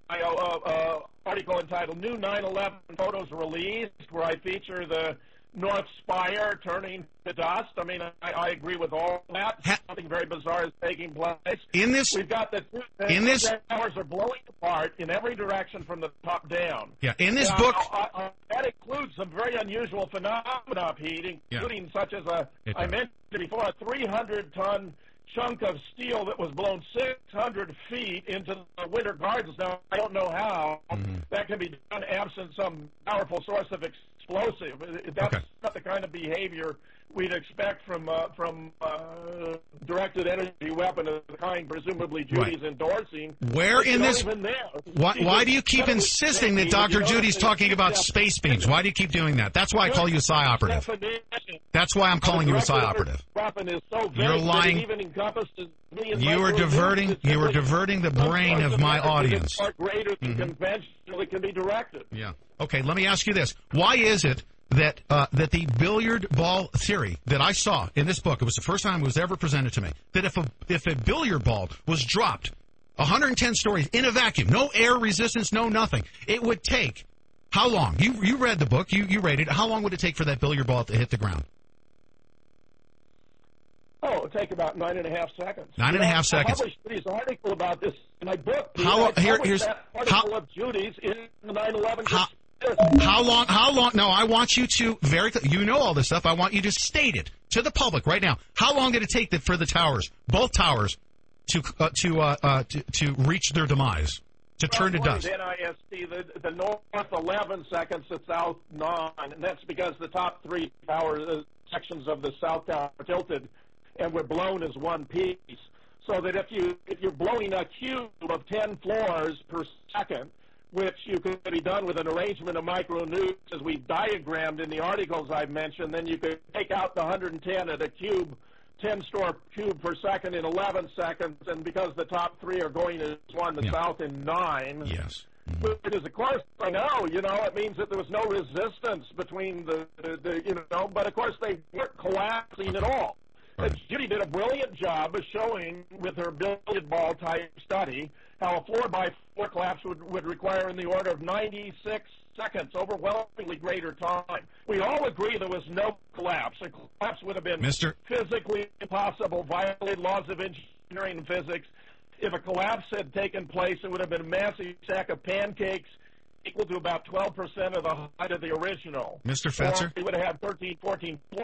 article entitled New 9/11 Photos Released, where I feature the North Spire turning to dust. I mean, I agree with all that. Something very bizarre is taking place. We've got the towers are blowing apart in every direction from the top down. Yeah, in this book... that includes some very unusual phenomena, Pete, including such as I mentioned before, a 300-ton chunk of steel that was blown 600 feet into the Winter Gardens. Now, I don't know how that can be done absent some powerful source of explosive. That's not the kind of behavior we'd expect from directed energy weapon of the kind presumably Judy's endorsing. Where in this... Why do you keep insisting that Dr. Judy's talking about space beams? Why do you keep doing that? That's why I call you a psi operative. That's why I'm calling you a psi operative. You're lying. You are diverting the brain of my audience. Far greater than conventionally can be directed. Yeah. Okay, let me ask you this. Why is it that the billiard ball theory that I saw in this book, it was the first time it was ever presented to me, that if a billiard ball was dropped 110 stories in a vacuum, no air resistance, no nothing, it would take how long? You read the book, you rated it. How long would it take for that billiard ball to hit the ground? Oh, it would take about 9.5 seconds. 9.5 seconds. I published Judy's article about this in my book. Here's that article of Judy's in the 9/11. How long? No, I want you to you know all this stuff. I want you to state it to the public right now. How long did it take for the towers, both towers, to reach their demise, to turn to dust? NIST, the north 11 seconds, the south 9, and that's because the top three towers sections of the south tower are tilted and were blown as one piece. So that if you're blowing a cube of 10 floors per second, which you could be done with an arrangement of micronewts as we diagrammed in the articles I've mentioned, then you could take out the 110 at a cube, 10-store cube per second in 11 seconds, and because the top three are going as one, the south in 9. Yes. Which is, of course, I know, it means that there was no resistance between but of course they weren't collapsing at all. Right. Judy did a brilliant job of showing with her billiard ball type study how a 4x4 collapse would require in the order of 96 seconds, overwhelmingly greater time. We all agree there was no collapse. A collapse would have been physically impossible, violated laws of engineering and physics. If a collapse had taken place, it would have been a massive stack of pancakes equal to about 12% of the height of the original. Mr. Fetzer? Or we would have had 13, 14 floors.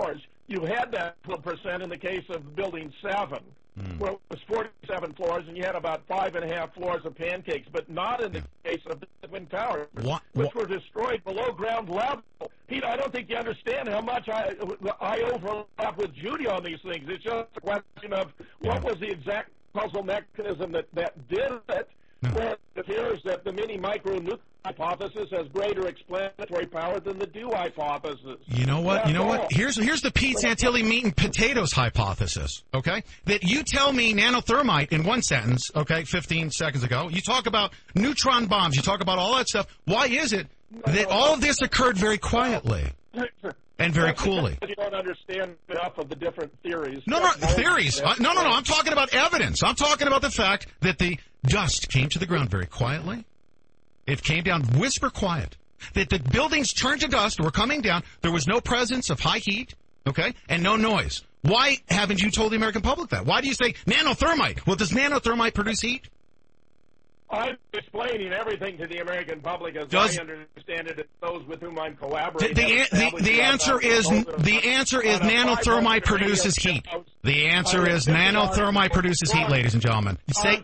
You had that 12% in the case of Building 7, where it was 47 floors, and you had about 5.5 floors of pancakes, but not in the case of the Twin Towers, which were destroyed below ground level. Pete, I don't think you understand how much I overlap with Judy on these things. It's just a question of what was the exact causal mechanism that did it, where it appears that the mini-micro-nuclear hypothesis has greater explanatory power than the do hypothesis. You know what? Here's the Pete Santilli meat and potatoes hypothesis, okay? That you tell me nanothermite in one sentence, okay, 15 seconds ago. You talk about neutron bombs. You talk about all that stuff. Why is it that all of this occurred very quietly and very coolly? You don't understand enough of the different theories. No, theories. No. I'm talking about evidence. I'm talking about the fact that the dust came to the ground very quietly. It came down whisper quiet. That the buildings turned to dust, were coming down. There was no presence of high heat, okay, and no noise. Why haven't you told the American public that? Why do you say nanothermite? Well, does nanothermite produce heat? I'm explaining everything to the American public as I understand it, and those with whom I'm collaborating. The answer is nanothermite produces heat. The answer is nanothermite produces heat, ladies and gentlemen.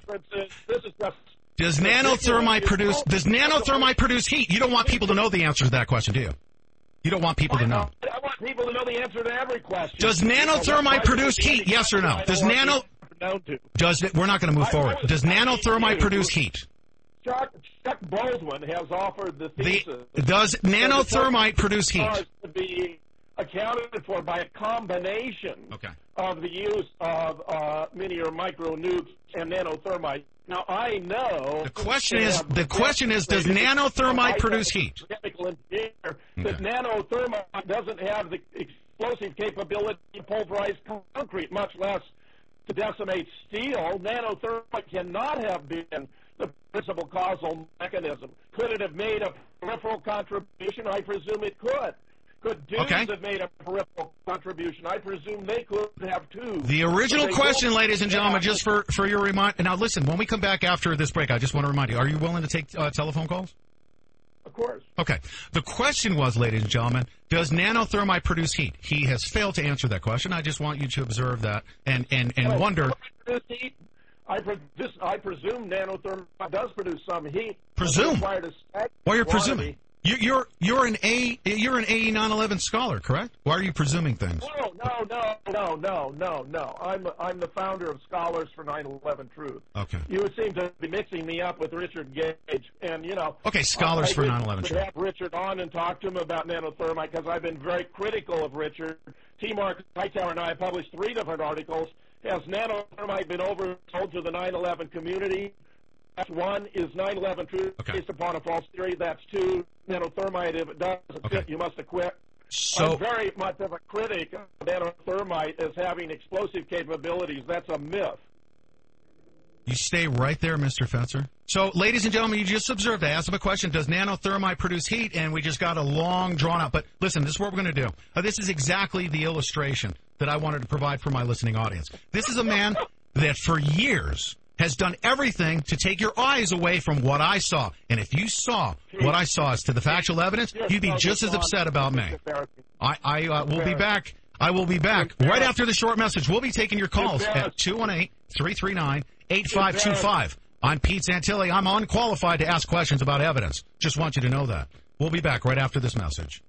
Does nanothermite produce heat? You don't want people to know the answer to that question, do you? You don't want people to know. I want people to know the answer to every question. Does nanothermite produce heat? Yes or no? We're not going to move forward. Does nanothermite produce heat? Chuck Baldwin has offered the thesis. Does nanothermite produce heat? To be accounted for by a combination of the use of mini or micro nukes and nanothermite. Now I know the question is does nanothermite produce heat? That nanothermite doesn't have the explosive capability to pulverize concrete, much less to decimate steel. Nanothermite cannot have been the principal causal mechanism. Could it have made a peripheral contribution? I presume it could. Could dudes have made a peripheral contribution? I presume they could have too. The original question, ladies and gentlemen, just for your reminder. Now, listen, when we come back after this break, I just want to remind you, are you willing to take telephone calls? Of course. Okay. The question was, ladies and gentlemen, does nanothermite produce heat? He has failed to answer that question. I just want you to observe that and wonder. I presume nanothermite does produce some heat. Presume? Why you're presuming? You're an AE 9/11 scholar, correct? Why are you presuming things? No. I'm the founder of Scholars for 9/11 Truth. Okay. You seem to be mixing me up with Richard Gage, and Okay, Scholars for 9/11 Truth. Have Richard on and talk to him about nanothermite because I've been very critical of Richard. T. Mark Hightower and I have published 3 different articles. Has nanothermite been oversold to the 9/11 community? That's 1, is 9/11 truth based upon a false theory? That's 2, nanothermite, if it doesn't fit, you must acquit. So, I'm very much of a critic of nanothermite as having explosive capabilities. That's a myth. You stay right there, Mr. Fetzer. So, ladies and gentlemen, you just observed. I asked him a question, does nanothermite produce heat? And we just got a long, drawn-out. But listen, this is what we're going to do. This is exactly the illustration that I wanted to provide for my listening audience. This is a man that for years has done everything to take your eyes away from what I saw. And if you saw what I saw as to the factual evidence, you'd be just as upset about me. I will be back. I will be back right after the short message. We'll be taking your calls at 218-339-8525. I'm Pete Santilli. I'm unqualified to ask questions about evidence. Just want you to know that. We'll be back right after this message.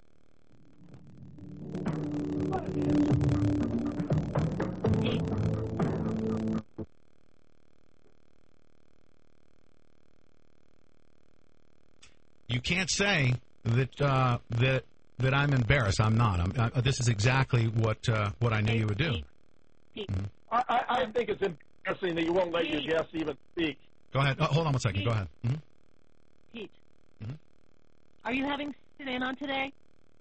You can't say that I'm embarrassed. I'm not. This is exactly what I knew you would do. Mm-hmm. I think it's embarrassing that you won't let your guests even speak. Go ahead. Hold on one second. Go ahead. Mm-hmm. Pete, are you having sit-in on today?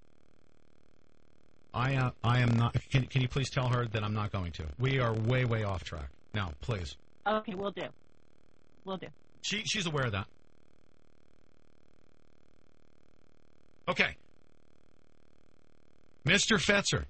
I am not. Can you please tell her that I'm not going to? We are way, way off track. Now, please. Okay, we'll do. We'll do. She's aware of that. Okay. Mr. Fetzer.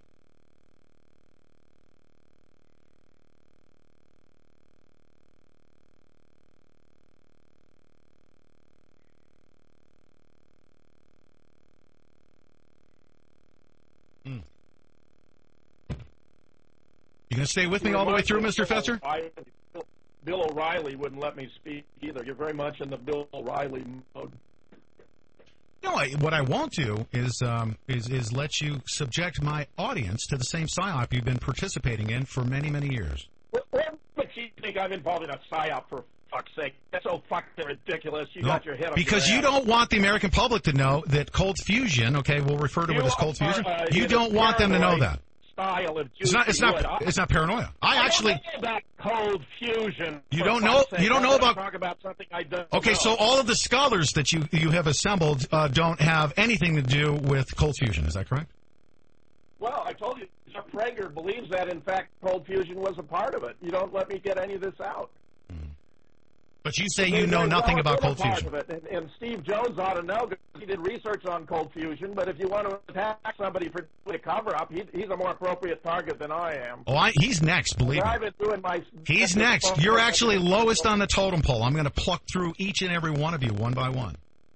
gonna stay with me all the way through, Mr. Fetzer? Bill O'Reilly wouldn't let me speak either. You're very much in the Bill O'Reilly mode. No, what I won't do is let you subject my audience to the same psyop you've been participating in for many, many years. What makes you think I'm involved in a psyop, for fuck's sake? That's so fucking ridiculous. You got your head up because your you don't want the American public to know that Cold Fusion, okay, we'll refer to it as Cold Fusion. You don't want them to know that. Style of it's not paranoia. I actually don't know about Cold Fusion. You don't know about talk about something I don't Okay, know. so all of the scholars that you have assembled don't have anything to do with Cold Fusion. Is that correct? Well, I told you, Chuck Prager believes that, in fact, Cold Fusion was a part of it. You don't let me get any of this out. But you say you know nothing about Cold Fusion. And Steve Jones ought to know because he did research on Cold Fusion, but if you want to attack somebody for doing a cover-up, he's a more appropriate target than I am. Oh, he's next, believe me. He's next. You're actually lowest on the totem pole. I'm going to pluck through each and every one of you one by one.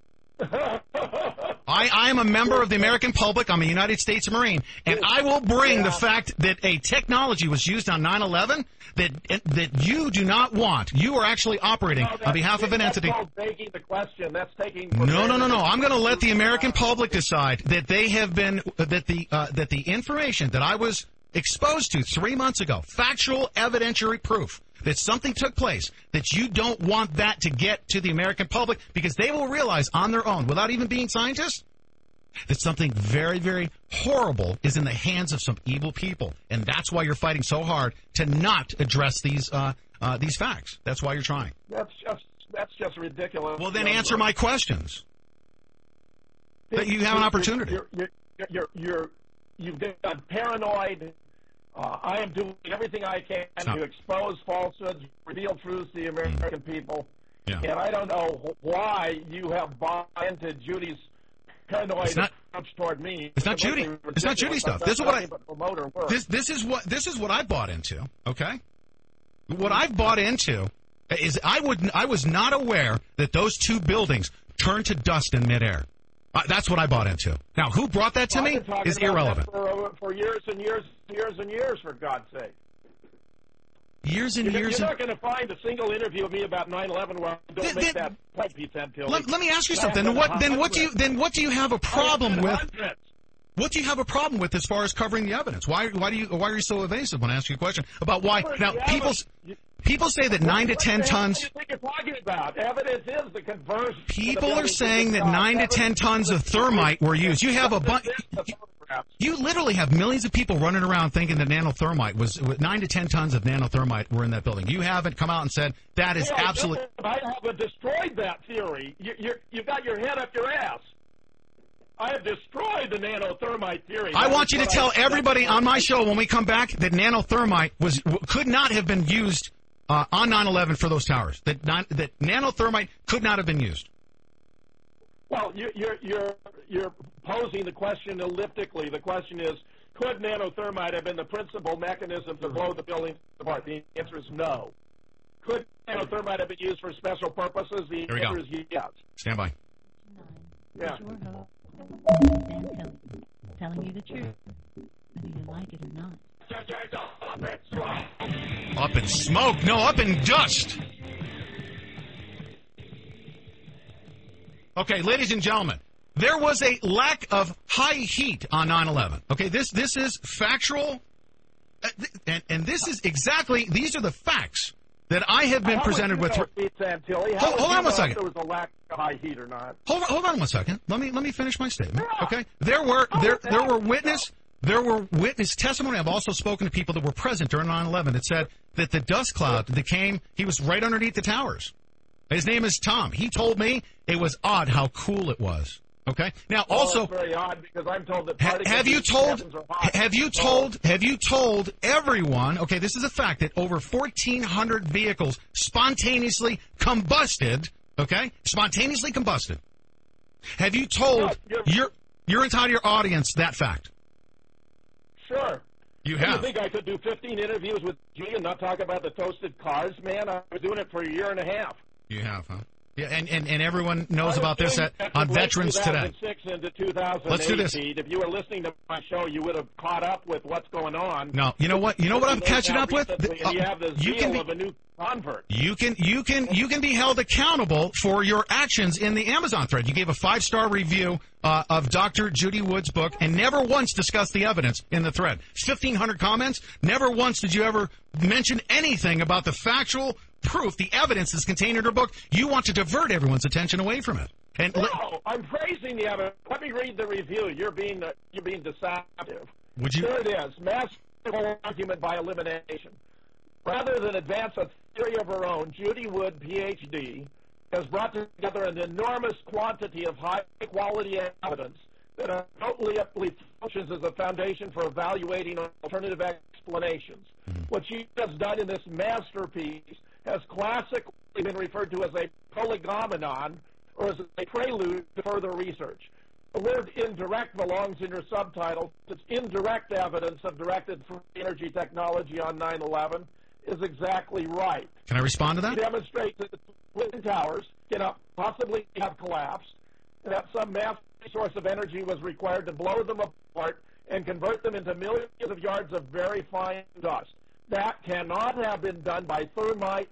I am a member of the American public. I'm a United States Marine, and I will bring the fact that a technology was used on 9/11 that you do not want. You are actually operating on behalf of an entity. That's taking the question. That's taking. No. I'm going to let the American public decide that they have been that the information that I was exposed to 3 months ago, factual evidentiary proof that something took place, that you don't want that to get to the American public because they will realize on their own, without even being scientists, that something very, very horrible is in the hands of some evil people. And that's why you're fighting so hard to not address these facts. That's why you're trying. That's just ridiculous. Well, then answer my questions. That you have an opportunity. You've got paranoid. I am doing everything I can to expose falsehoods, reveal truths to the American people. Yeah. And I don't know why you have bought into Judy's paranoid approach toward me. It's not Judy. It's not Judy stuff. This is what I bought into. Okay. What I've bought into is I was not aware that those two buildings turned to dust in midair. That's what I bought into. Now, who brought that to me is irrelevant. For years and years and years, for God's sake. Years and years. You're not going to find a single interview of me about 9/11 where I don't make that point, Pete Santilli. Let me ask you something. What do you have a problem with? What do you have a problem with as far as covering the evidence? Why are you so evasive when I ask you a question about why? Now, people say that 9 to 10 tons. What do you think you're talking about? Evidence is the conversion. People are saying that 9 to 10 tons of thermite were used. You have a bunch. You literally have millions of people running around thinking that nanothermite was 9 to 10 tons of nanothermite were in that building. You haven't come out and said that is absolutely. I haven't destroyed that theory. You've got your head up your ass. I have destroyed the nanothermite theory. I want you to tell everybody on my show when we come back that nanothermite could not have been used on 9/11 for those towers. That nanothermite could not have been used. Well, you're posing the question elliptically. The question is, could nanothermite have been the principal mechanism to blow the building apart? The answer is no. Could nanothermite have been used for special purposes? The answer is yes. Stand by. Yeah. Telling you the truth, whether you like it or not. Up in smoke. No, up in dust. Okay, ladies and gentlemen, there was a lack of high heat on 9/11. Okay, this is factual, and this is exactly, these are the facts that I have been presented with. Hold on one second. There was a lack of high heat or not? Hold on one second. Let me finish my statement. Okay, there were witness testimony. I've also spoken to people that were present during 9/11 that said that the dust cloud that came, he was right underneath the towers. His name is Tom. He told me it was odd how cool it was. Okay. Now, also, it's very odd because I'm told that have you told everyone? Okay, this is a fact that over 1,400 vehicles spontaneously combusted. Okay, spontaneously combusted. Have you told your entire audience that fact? Sure. You have. You think I could do 15 interviews with you and not talk about the toasted cars, man? I was doing it for a year and a half. You have, huh? Yeah, and everyone knows about this on Veterans Today. 2006 into 2008. Let's do this. If you were listening to my show, you would have caught up with what's going on. No, you know what? You know what I'm catching up with? You have the zeal of a new convert. You can be held accountable for your actions in the Amazon thread. You gave a 5-star review of Dr. Judy Wood's book and never once discussed the evidence in the thread. 1,500 comments. Never once did you ever mention anything about the factual proof, the evidence that's contained in her book. You want to divert everyone's attention away from it. And no, I'm praising the evidence. Let me read the review. You're being deceptive. Would you? Here it is. Masterful argument by elimination. Rather than advance a theory of her own, Judy Wood, Ph.D., has brought together an enormous quantity of high-quality evidence that appropriately functions as a foundation for evaluating alternative explanations. What she has done in this masterpiece has classically been referred to as a prolegomenon, or as a prelude to further research. The word indirect belongs in your subtitle. It's indirect evidence of directed free energy technology on 9/11 is exactly right. Can I respond to that? It demonstrates that the Twin Towers cannot possibly have collapsed, and that some massive source of energy was required to blow them apart and convert them into millions of yards of very fine dust. That cannot have been done by thermite,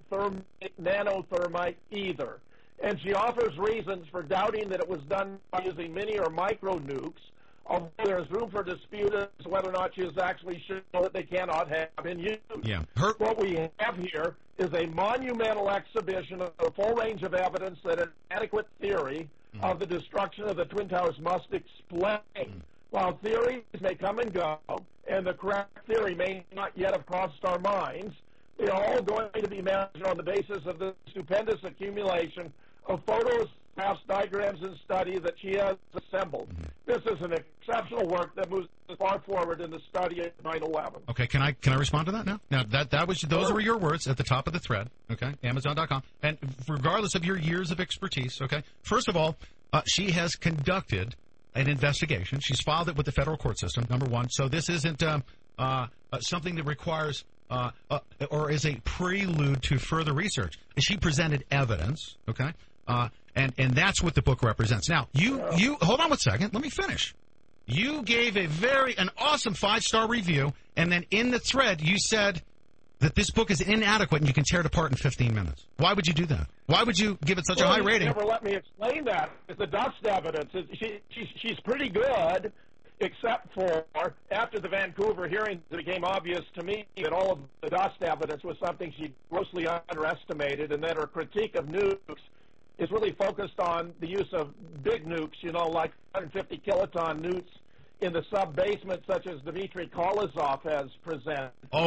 nanothermite either. And she offers reasons for doubting that it was done by using mini or micro nukes, although there is room for dispute as to whether or not she has actually shown that they cannot have been used. Yeah. What we have here is a monumental exhibition of a full range of evidence that an adequate theory of the destruction of the Twin Towers must explain. While theories may come and go, and the correct theory may not yet have crossed our minds, they are all going to be measured on the basis of the stupendous accumulation of photos, graphs, diagrams, and study that she has assembled. This is an exceptional work that moves far forward in the study of 9/11. Okay, can I respond to that now? Now those were your words at the top of the thread. Okay, Amazon.com, and regardless of your years of expertise. Okay, first of all, she has conducted an investigation. She's filed it with the federal court system, number one. So this isn't something that requires or is a prelude to further research. She presented evidence, okay? And that's what the book represents. Now, you hold on one second. Let me finish. You gave an awesome 5-star review, and then in the thread you said that this book is inadequate and you can tear it apart in 15 minutes. Why would you do that? Why would you give it such a high rating? Never let me explain that. It's the dust evidence. She's pretty good, except for after the Vancouver hearings, it became obvious to me that all of the dust evidence was something she grossly underestimated, and that her critique of nukes is really focused on the use of big nukes, like 150 kiloton nukes in the sub-basement, such as Dmitry Kolozov has presented.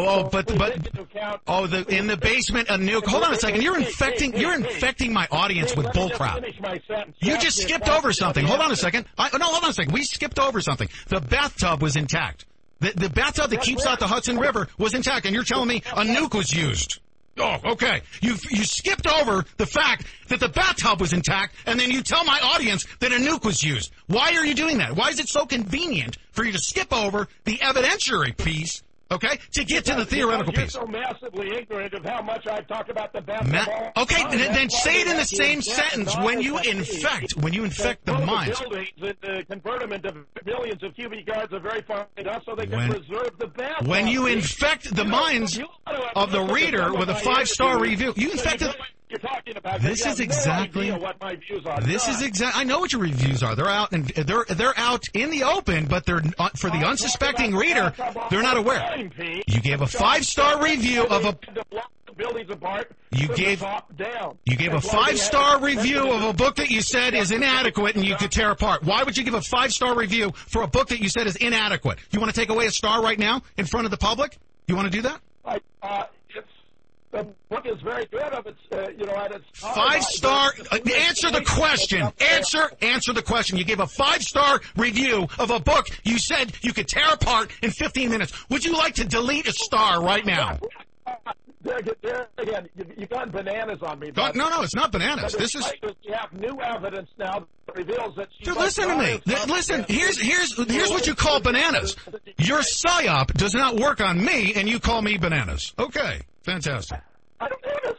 In the basement, a nuke. Hold on a second. You're infecting my audience with bullcrap. You just skipped over something. Hold on a second. Hold on a second. We skipped over something. The bathtub was intact. The bathtub that keeps out the Hudson River was intact, and you're telling me a nuke was used. Oh, okay. You skipped over the fact that the bathtub was intact, and then you tell my audience that a nuke was used. Why are you doing that? Why is it so convenient for you to skip over the evidentiary piece, okay, to get to the theoretical piece? You're so massively ignorant of how much I've talked about the bathtub. Okay, then say it in the same sentence. When you infect the minds. Convert them into millions of cubic yards of very fine dust so they can preserve the bathtub. When you infect the minds of the reader with a 5-star review, you infected. You're talking about. This is exactly what my views are. I know what your reviews are. They're out and they're out in the open, but they're for the unsuspecting reader. They're not aware. You gave a 5-star review of a. Buildings apart. You gave a 5-star review of a book that you said is inadequate and you could tear apart. Why would you give a 5-star review for a book that you said is inadequate? You want to take away a star right now in front of the public? You want to do that? The book is very good of its, at its 5-star. Answer the question. Answer the question. You gave a 5-star review of a book you said you could tear apart in 15 minutes. Would you like to delete a star right now? There again, you've gone bananas on me. No, it's not bananas. This is. You have new evidence now that reveals that. Dude, listen to me. Listen. Here's what you call bananas. Your psyop does not work on me, and you call me bananas. Okay, fantastic. I don't have a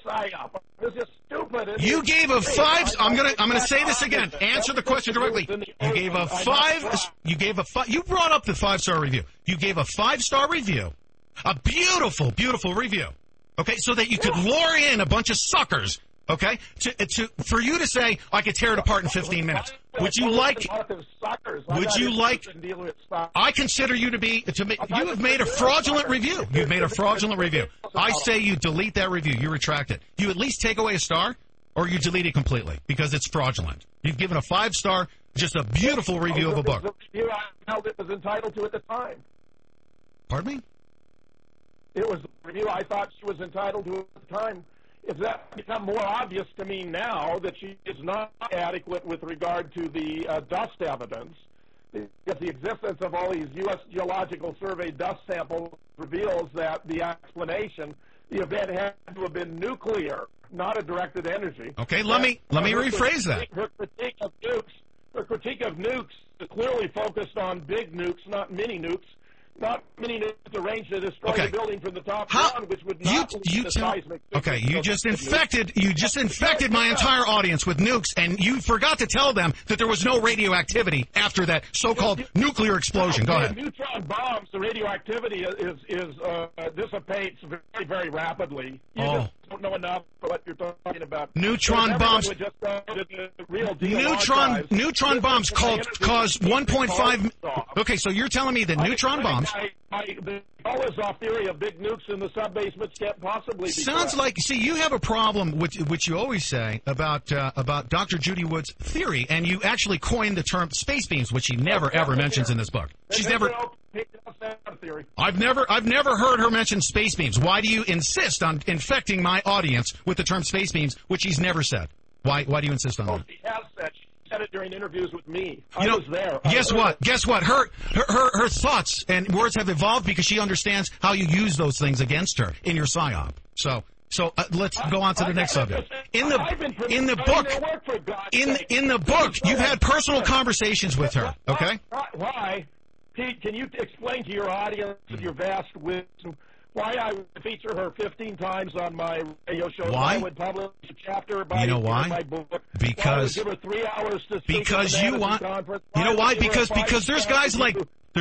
psyop. This is stupid. You gave a 5. I'm gonna say this again. Answer the question directly. You gave a 5. You brought up the 5-star review. You gave a 5-star review, a beautiful, beautiful review. Okay, so that you could lure in a bunch of suckers. Okay, for you to say I could tear it apart in 15 minutes. Would you like? Would you like? I consider you to be. You have made a fraudulent review. You've made a fraudulent review. I say you delete that review. You retract it. You at least take away a star, or you delete it completely because it's fraudulent. You've given a 5-star, just a beautiful review of a book. The review I held it was entitled to at the time. Pardon me? It was the review I thought she was entitled to at the time. Is that become more obvious to me now that she is not adequate with regard to the dust evidence? Because the existence of all these U.S. Geological Survey dust samples reveals that the explanation, the event had to have been nuclear, not a directed energy. Okay, let me rephrase that. Her critique of nukes is clearly focused on big nukes, not mini nukes. Not many nukes arranged to destroy the building from the top down, which would not lead to seismic. Okay, you just infected my entire audience with nukes, and you forgot to tell them that there was no radioactivity after that so-called nuclear explosion. Go ahead. Neutron bombs, the radioactivity dissipates very, very rapidly. You just don't know enough for what you're talking about. Neutron bombs. Neutron bombs cause 1.5. Okay, so you're telling me that neutron bombs. The Olazov theory of big nukes in the sub-basements can't possibly be sounds correct. like, see, you have a problem, which you always say about Dr. Judy Wood's theory, and you actually coined the term space beams, which she never ever mentions in this book. She's never. I've never heard her mention space beams. Why do you insist on infecting my audience with the term space beams, which she's never said? Why do you insist on that? She has said. Said it during interviews with me. I was there. Guess what? Her thoughts and words have evolved because she understands how you use those things against her in your psyop. So let's go on to the next subject. In the book, you've had personal conversations with her. Okay. Why? Pete, can you explain to your audience of your vast wisdom why I would feature her 15 times on my radio show? Why? I would publish a chapter by my book. Because give her 3 hours to speak because at the you want. conference. You know why? Because there's guys like.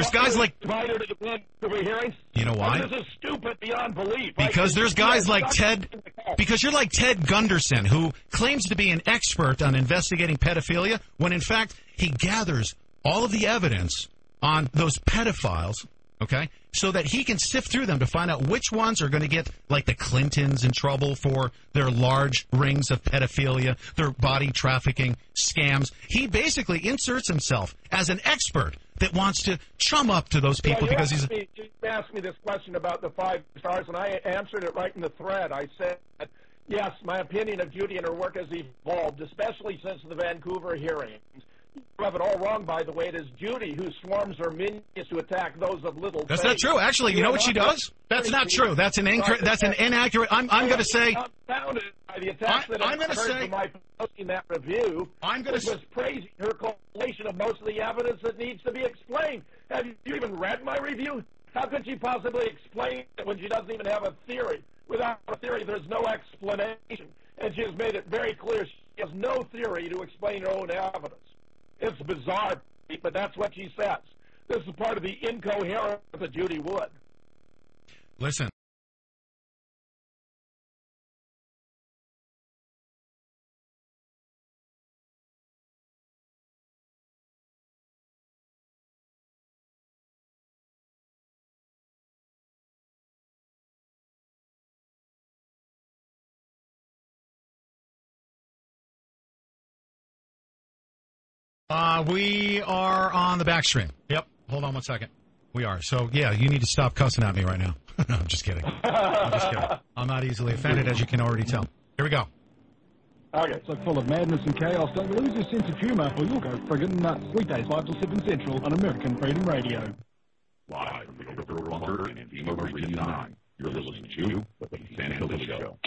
You know why? This is stupid beyond belief. Because there's guys like Ted. Because you're like Ted Gunderson, who claims to be an expert on investigating pedophilia, when in fact he gathers all of the evidence on those pedophiles. Okay, so that he can sift through them to find out which ones are going to get, like the Clintons, in trouble for their large rings of pedophilia, their body trafficking scams. He basically inserts himself as an expert that wants to chum up to those people because he's. You asked me this question about the 5 stars, and I answered it right in the thread. I said, yes, my opinion of Judy and her work has evolved, especially since the Vancouver hearings. You have it all wrong, by the way. It is Judy who swarms her minions to attack those of little faith. That's not true. Actually, you know what she does? That's not true. That's an inaccurate. I'm going to say. I'm going to say. My posting that review. Was praising her collation of most of the evidence that needs to be explained. Have you even read my review? How could she possibly explain it when she doesn't even have a theory? Without a theory, there's no explanation. And she has made it very clear she has no theory to explain her own evidence. It's bizarre, but that's what she says. This is part of the incoherence of Judy Wood. Listen. We are on the back stream. Yep. Hold on one second. We are. So, yeah, you need to stop cussing at me right now. No, I'm just kidding. I'm not easily offended, as you can already tell. Here we go. Okay. So full of madness and chaos, don't lose your sense of humor, or you'll go friggin' nuts. Weekdays, 5 till 7 Central on American Freedom Radio. Live from the Overthrow Bunker in Lima, Region 9. You're listening to The Pete Santilli Show.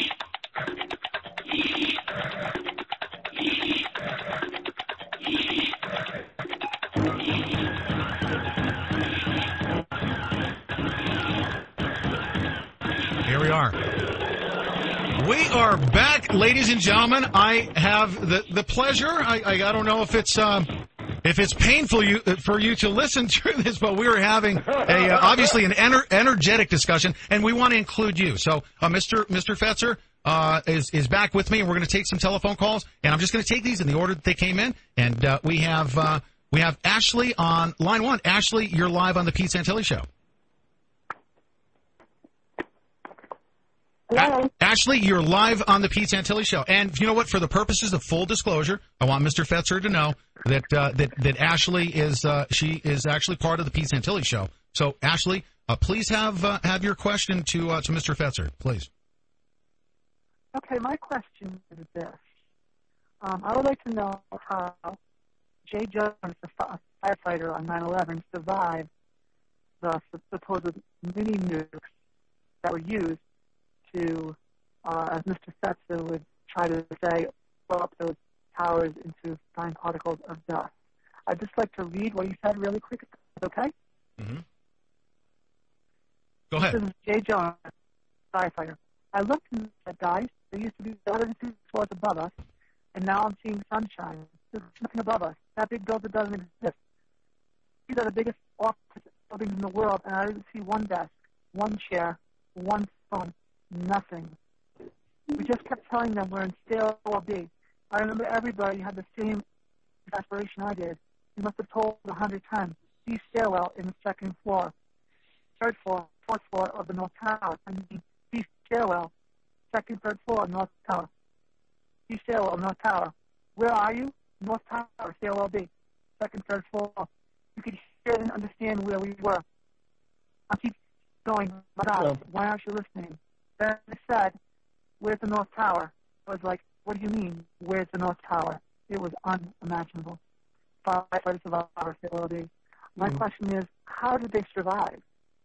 Here we are. We are back, ladies and gentlemen. I have the pleasure. I don't know if it's painful for you to listen to this, but we are having obviously an energetic discussion, and we want to include you. So, Mr. Fetzer is back with me, and we're going to take some telephone calls, and I'm just going to take these in the order that they came in. And we have Ashley on line one. Ashley, you're live on the Pete Santilli Show. Hello. Ashley, you're live on the Pete Santilli Show. And you know what? For the purposes of full disclosure, I want Mr. Fetzer to know that Ashley is she is actually part of the Pete Santilli Show. So, Ashley, please have your question to Mr. Fetzer, please. Okay, my question is this. I would like to know how Jay Jones, the firefighter on 9/11, survived the supposed mini nukes that were used to, as Mr. Fetzer would try to say, blow up those towers into fine particles of dust. I'd just like to read what he said really quick, okay? Mm-hmm. Go ahead. This is Jay Jones, firefighter. I looked and said, guys, there used to be 102 floors above us, and now I'm seeing sunshine. There's nothing above us. That big building doesn't exist. These are the biggest office buildings in the world, and I didn't see one desk, one chair, one phone. Nothing. We just kept telling them we're in stairwell B. I remember everybody had the same aspiration I did. We must have told 100 times. B stairwell in the second floor. Third floor, fourth floor of the North Tower. I mean, B stairwell, second, third floor, North Tower. B stairwell, North Tower. Where are you? North Tower, stairwell B. Second, third floor. You could hear and understand where we were. I keep going, my God, why aren't you listening? Then I said, where's the North Tower? I was like, what do you mean, where's the North Tower? It was unimaginable. Firefighters survived facility. My question is, how did they survive?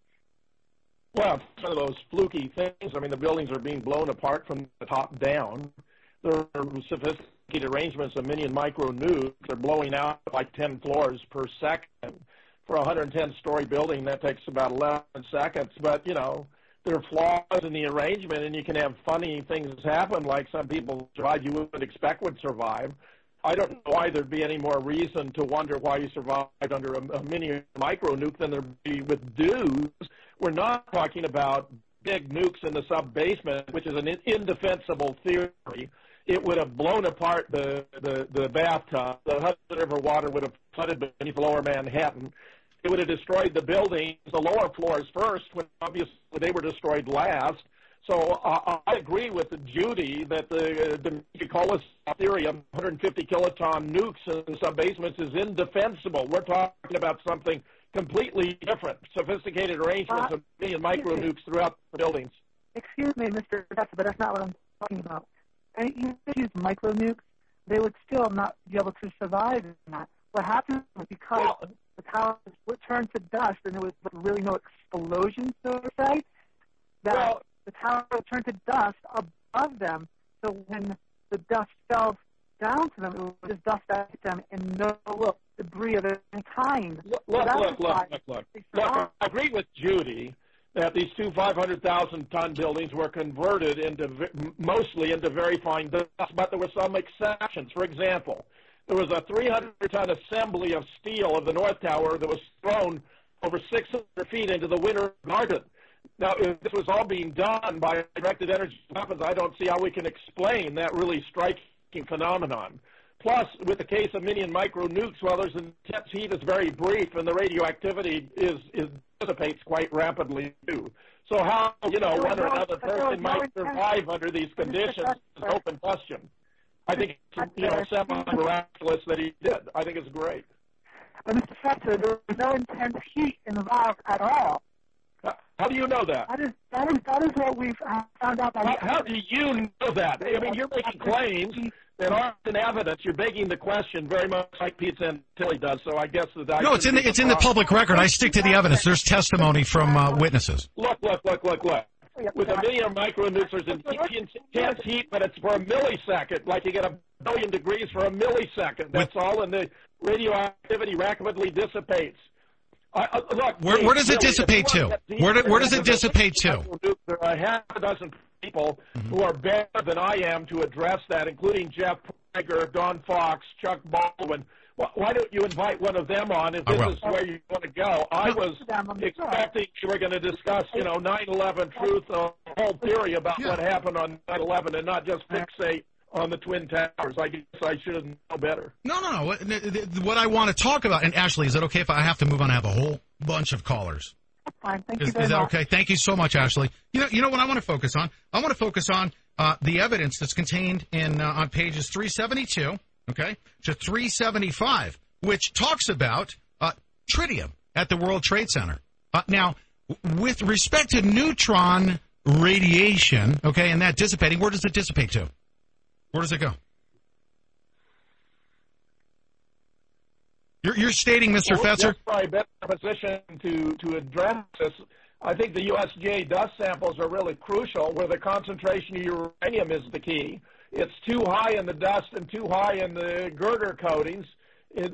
Well, it's one of those fluky things. I mean, the buildings are being blown apart from the top down. There are sophisticated arrangements of mini and micro nukes. They're blowing out like 10 floors per second. For a 110-story building, that takes about 11 seconds. But, you know, there are flaws in the arrangement, and you can have funny things happen, like some people survive you wouldn't expect would survive. I don't know why there'd be any more reason to wonder why you survived under a mini or micro nuke than there'd be with DEWs. We're not talking about big nukes in the sub-basement, which is an indefensible theory. It would have blown apart the bathtub. The Hudson River water would have flooded beneath lower Manhattan. It would have destroyed the buildings, the lower floors first, when obviously they were destroyed last. So I agree with Judy that the Nicolas theory of 150 kiloton nukes in sub-basements is indefensible. We're talking about something completely different, sophisticated arrangements of mini and micro nukes throughout the buildings. Excuse me, Mr. Fetzer, but that's not what I'm talking about. And even if you use micro nukes, they would still not be able to survive in that. What happened was because the towers would turn to dust and there was really no explosion, so to say, that the tower would turn to dust above them. So when the dust fell down to them, it would just dust at them and no debris of any kind. Look, I agree with Judy that these two 500,000-ton buildings were converted mostly into very fine dust, but there were some exceptions. For example, there was a 300-ton assembly of steel of the North Tower that was thrown over 600 feet into the Winter Garden. Now, if this was all being done by directed energy weapons, I don't see how we can explain that really striking phenomenon. Plus, with the case of mini and micro nukes, well, there's intense heat is very brief, and the radioactivity dissipates quite rapidly, too. So how, one or another person might survive under these conditions is an open question. I think it's, semi-miraculous that he did. I think it's great. But, Mr. Fetzer, there was no intense heat involved at all. How do you know that? That is what we've found out. How do you know that? I mean, you're making claims that aren't in evidence. You're begging the question very much like Pete Santilli does, so I guess that No, it's in the public record. I stick to the evidence. There's testimony from witnesses. Look. With a mini or micro nukes, there's intense heat, but it's for a millisecond, like you get 1 billion degrees for a millisecond. That's all, and the radioactivity rapidly dissipates. Look, Where does it dissipate to? Where does it dissipate to? There are half a dozen people who are better than I am to address that, including Jeff Prager, Don Fox, Chuck Baldwin. Why don't you invite one of them on if this is where you want to go? I was expecting you were going to discuss, 9/11 truth, a whole theory about what happened on 9/11 and not just fixate on the Twin Towers. I guess I should have known better. No. What I want to talk about, and Ashley, is it okay if I have to move on? I have a whole bunch of callers. Fine. Thank you very much. Is that okay? Thank you so much, Ashley. You know what I want to focus on? I want to focus on the evidence that's contained in on pages 372, okay, to 375, which talks about tritium at the World Trade Center. Now, with respect to neutron radiation, okay, and that dissipating, where does it dissipate to? Where does it go? You're stating, Mr. Fetzer. That's probably a better position to address this. I think the USGA dust samples are really crucial, where the concentration of uranium is the key. It's too high in the dust and too high in the girder coatings. His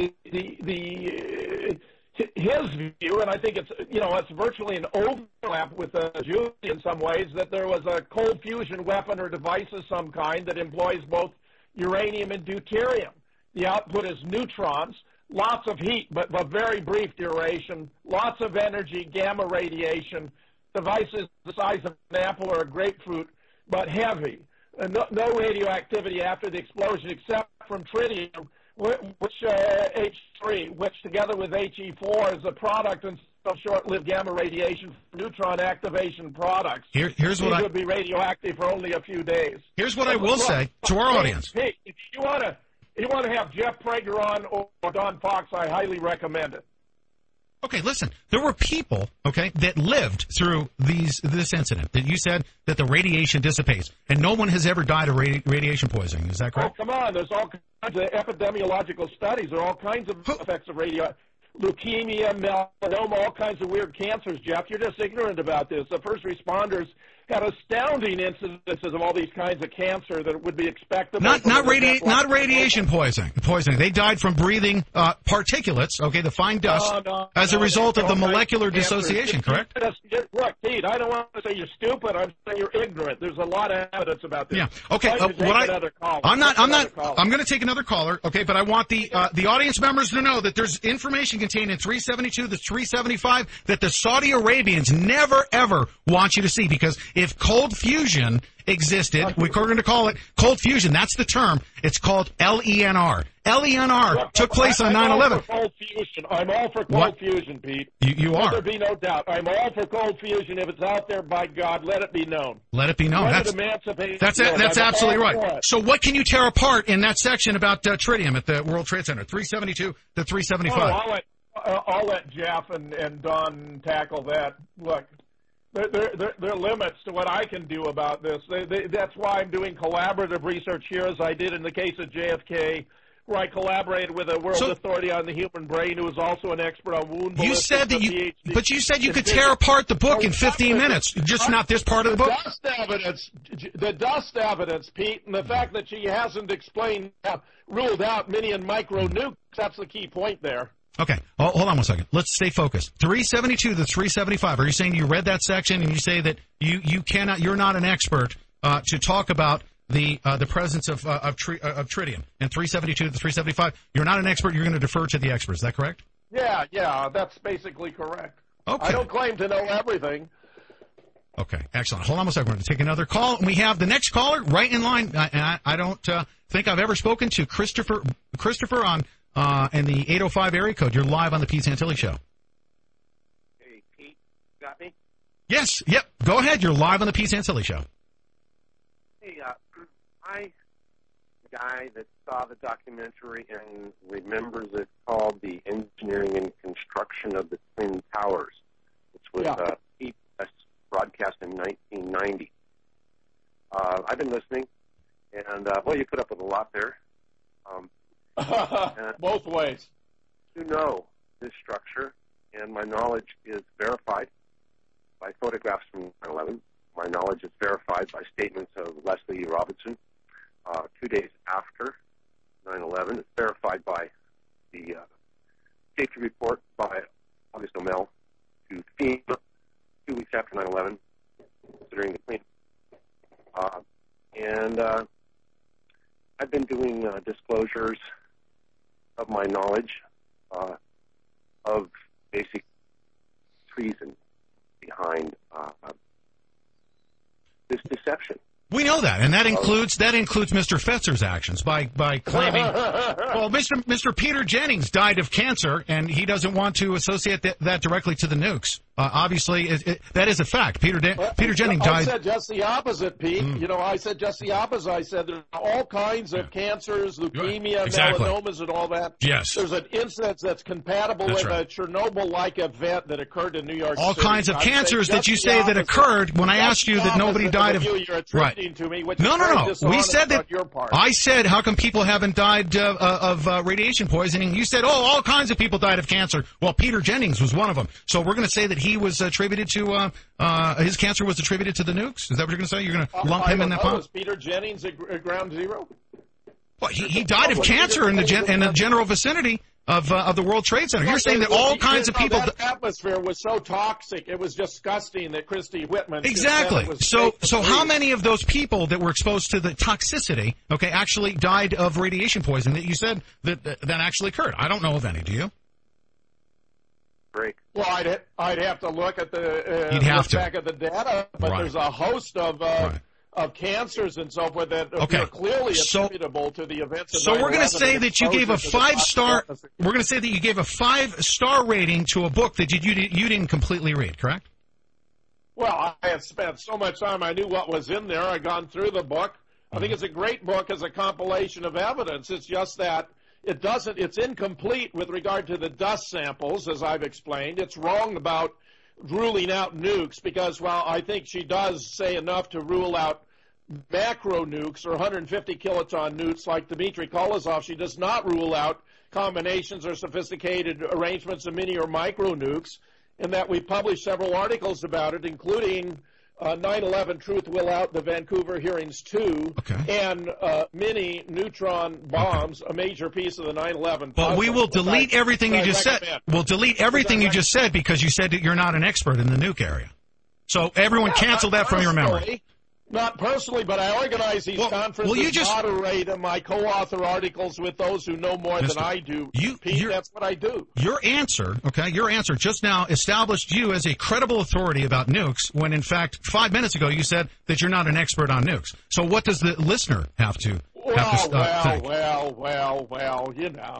view, and I think it's virtually an overlap with Julie in some ways, that there was a cold fusion weapon or device of some kind that employs both uranium and deuterium. The output is neutrons, lots of heat, but very brief duration, lots of energy, gamma radiation, devices the size of an apple or a grapefruit, but heavy. And no radioactivity after the explosion except from tritium, which H3, which together with He4 is a product and some short-lived gamma radiation neutron activation products. Here's what would be radioactive for only a few days. Here's what I will say to our audience. Hey, if you want to have Jeff Prager on or Don Fox, I highly recommend it. Okay, listen. There were people, okay, that lived through this incident. That you said that the radiation dissipates, and no one has ever died of radiation poisoning. Is that correct? Oh, come on. There's all kinds of epidemiological studies. There are all kinds of effects of leukemia, melanoma, all kinds of weird cancers, Jeff. You're just ignorant about this. The first responders had astounding incidences of all these kinds of cancer that would be expected. Not radiation poisoning. They died from breathing particulates, okay, the fine dust, as a result of the molecular dissociation, correct? Look, Pete, I don't want to say you're stupid. I'm saying you're ignorant. There's a lot of evidence about this. Yeah. Okay. I'm going to take another caller, okay, but I want the audience members to know that there's information contained in 372 to 375 that the Saudi Arabians never, ever want you to see, because if cold fusion existed, we're going to call it cold fusion. That's the term. It's called LENR. LENR took place on 9/11. I'm all for cold fusion, Pete. You are. Let there be no doubt. I'm all for cold fusion. If it's out there, by God, let it be known. Let it be known. That's absolutely right. So what can you tear apart in that section about tritium at the World Trade Center? 372 to 375. I'll let Jeff and Don tackle that. Look, there are limits to what I can do about this. That's why I'm doing collaborative research here, as I did in the case of JFK, where I collaborated with a World Authority on the Human Brain, who was also an expert on wound ballistics. You said you could tear apart the book in 15 minutes, just not this part of the book. The dust evidence, Pete, and the fact that she hasn't ruled out mini and micro nukes. That's the key point there. Okay, hold on 1 second. Let's stay focused. 372 to 375. Are you saying you read that section and you say that you're not an expert to talk about the presence of tritium? And 372 to 375, you're not an expert. You're going to defer to the experts. Is that correct? Yeah, that's basically correct. Okay. I don't claim to know everything. Okay, excellent. Hold on 1 second. We're going to take another call. We have the next caller right in line. I don't think I've ever spoken to Christopher on. And the 805 area code. You're live on the Pete Santilli Show. Hey, Pete, got me? Yes, yep. Go ahead. You're live on the Pete Santilli Show. Hey, I, the guy that saw the documentary and remembers it, called The Engineering and Construction of the Twin Towers, which was a PBS broadcast in 1990. I've been listening, and, you put up with a lot there. Both ways. You know this structure, and my knowledge is verified by photographs from 9/11. My knowledge is verified by statements of Leslie Robinson 2 days after 9/11. It's verified by the safety report by August O'Mell to FEMA 2 weeks after 9/11, considering the clean. And I've been doing disclosures of my knowledge of basic treason behind this deception. We know that, and that includes Mr. Fetzer's actions by claiming. Well, Mr. Peter Jennings died of cancer, and he doesn't want to associate that directly to the nukes. Obviously, that is a fact. Peter Jennings died. I said just the opposite, Pete. I said just the opposite. I said there's all kinds of cancers, leukemia, melanomas, and all that. Yes. There's an incident that's compatible with a Chernobyl-like event that occurred in New York City. All kinds of cancers that you say that occurred when I asked you that nobody died of. Right. To me, which No. We said that. Your part. I said, how come people haven't died of radiation poisoning? You said, all kinds of people died of cancer. Well, Peter Jennings was one of them. So we're going to say that he was attributed to his cancer was attributed to the nukes. Is that what you're going to say? You're going to lump him in that pot? Was Peter Jennings at ground zero? Well, he died of cancer in the general vicinity of the World Trade Center. You're saying that all kinds of people. That atmosphere was so toxic, it was disgusting that Christy Whitman. Exactly. So how many of those people that were exposed to the toxicity, actually died of radiation poisoning that you said that actually occurred? I don't know of any. Do you? Great. Well, I'd have to look at the back of the data, but there's a host of cancers and so forth that are clearly attributable to the events of 9/11. So we're going to say that you gave a 5-star. We're going to say that you gave a 5-star rating to a book that you didn't completely read, correct? Well, I have spent so much time. I knew what was in there. I've gone through the book. I think it's a great book as a compilation of evidence. It's just that it's incomplete with regard to the dust samples, as I've explained. It's wrong about ruling out nukes because, while I think she does say enough to rule out macro nukes or 150 kiloton nukes like Dmitry Kolosov, she does not rule out combinations or sophisticated arrangements of mini or micro nukes, and that we published several articles about it, including 9/11 Truth Will Out, the Vancouver Hearings 2, and mini neutron bombs, a major piece of the 9/11 But we will delete everything you just said. We'll delete everything you just said because you said that you're not an expert in the nuke area. So everyone cancel that from your memory. Not personally, but I organize these conferences, moderate my co-author articles with those who know more than I do. Pete, that's what I do. Your answer just now established you as a credible authority about nukes when, in fact, 5 minutes ago you said that you're not an expert on nukes. So what does the listener have to think? Well,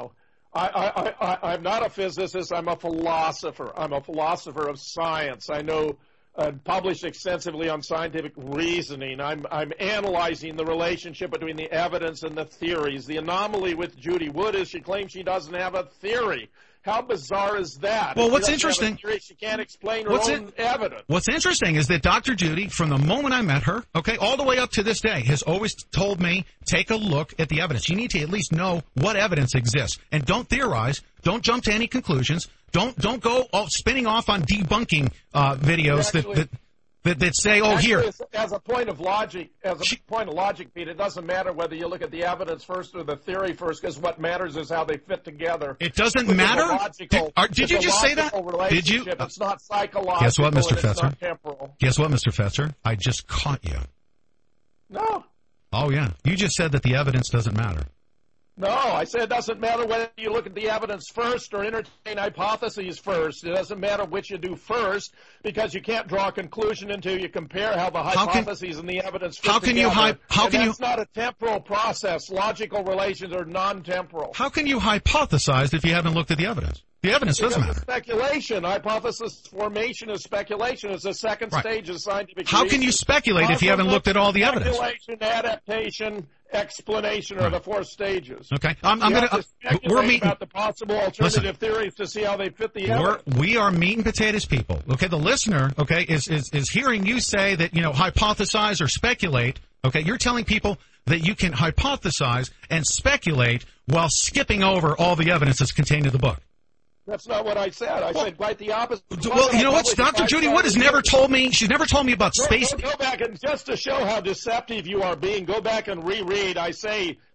I'm not a physicist. I'm a philosopher. I'm a philosopher of science. I know published extensively on scientific reasoning. I'm analyzing the relationship between the evidence and the theories. The anomaly with Judy Wood is she claims she doesn't have a theory. How bizarre is that? Well, what's interesting? She can't explain her own evidence. What's interesting is that Dr. Judy, from the moment I met her, all the way up to this day, has always told me, take a look at the evidence. You need to at least know what evidence exists. And don't theorize. Don't jump to any conclusions. Don't go spinning off on debunking videos that say, here. As a point of logic, Pete, it doesn't matter whether you look at the evidence first or the theory first, because what matters is how they fit together. It doesn't matter? Did you just say that? Did you? It's not psychological. Guess what, Mr. Fetzer? It's not temporal. Guess what, Mr. Fetzer? I just caught you. No. Oh, yeah. You just said that the evidence doesn't matter. No, I said it doesn't matter whether you look at the evidence first or entertain hypotheses first. It doesn't matter which you do first, because you can't draw a conclusion until you compare how the hypotheses and the evidence fit together. That's not a temporal process. Logical relations are non-temporal. How can you hypothesize if you haven't looked at the evidence? The evidence doesn't matter. Speculation. Hypothesis formation is speculation. It's the second stage of scientific research. How can you speculate if you haven't looked at all the evidence? Speculation, adaptation, explanation are the 4 stages. Okay. We're meeting about the possible alternative theories to see how they fit the evidence. We are meat and potatoes people. Okay. The listener, is hearing you say that, hypothesize or speculate. Okay. You're telling people that you can hypothesize and speculate while skipping over all the evidence that's contained in the book. That's not what I said. I said quite the opposite. Well, you know what? Dr. Judy Wood has never told me. She's never told me about space. Go back and just to show how deceptive you are being, go back and reread. I say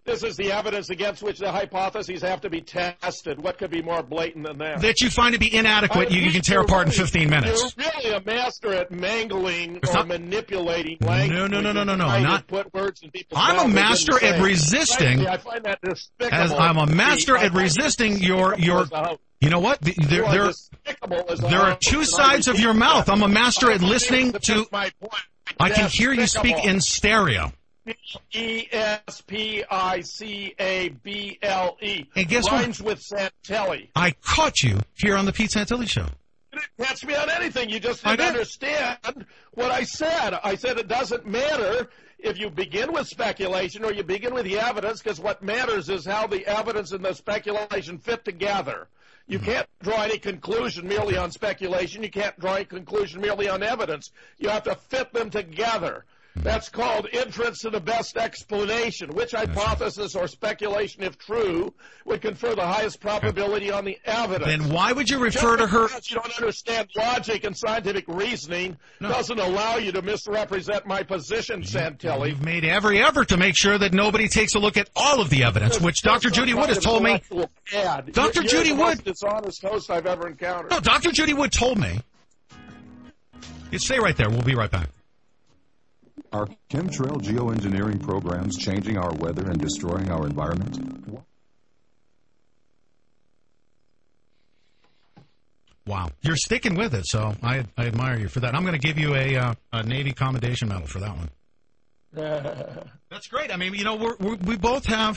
This is the evidence against which the hypotheses have to be tested. What could be more blatant than that? That you find to be inadequate, you can tear apart in 15 minutes. You're really a master at mangling or manipulating language. No. Not put words in people's I'm a mouths master at resisting. Frankly, I find that despicable. I'm a master at resisting your. You know what? There are two sides of your mouth. I'm a master at listening to. I can hear you speak in stereo. Espicable. And guess Rhymes what? with Santelli. I caught you here on the Pete Santilli Show. You didn't catch me on anything. You just didn't understand what I said. I said it doesn't matter if you begin with speculation or you begin with the evidence, because what matters is how the evidence and the speculation fit together. You can't draw any conclusion merely on speculation. You can't draw any conclusion merely on evidence. You have to fit them together. That's called inference to the best explanation. Which hypothesis or speculation, if true, would confer the highest probability on the evidence? Then why would you refer to her? Because you don't understand logic and scientific reasoning doesn't allow you to misrepresent my position, Santelli. You've made every effort to make sure that nobody takes a look at all of the evidence, which Dr. Judy Wood has told me. Dr. Judy Wood. You're the most dishonest host I've ever encountered. No, Dr. Judy Wood told me. You stay right there. We'll be right back. Are chemtrail geoengineering programs changing our weather and destroying our environment? Wow. You're sticking with it, so I admire you for that. I'm going to give you a Navy Commendation Medal for that one. That's great. I mean, you know, we both have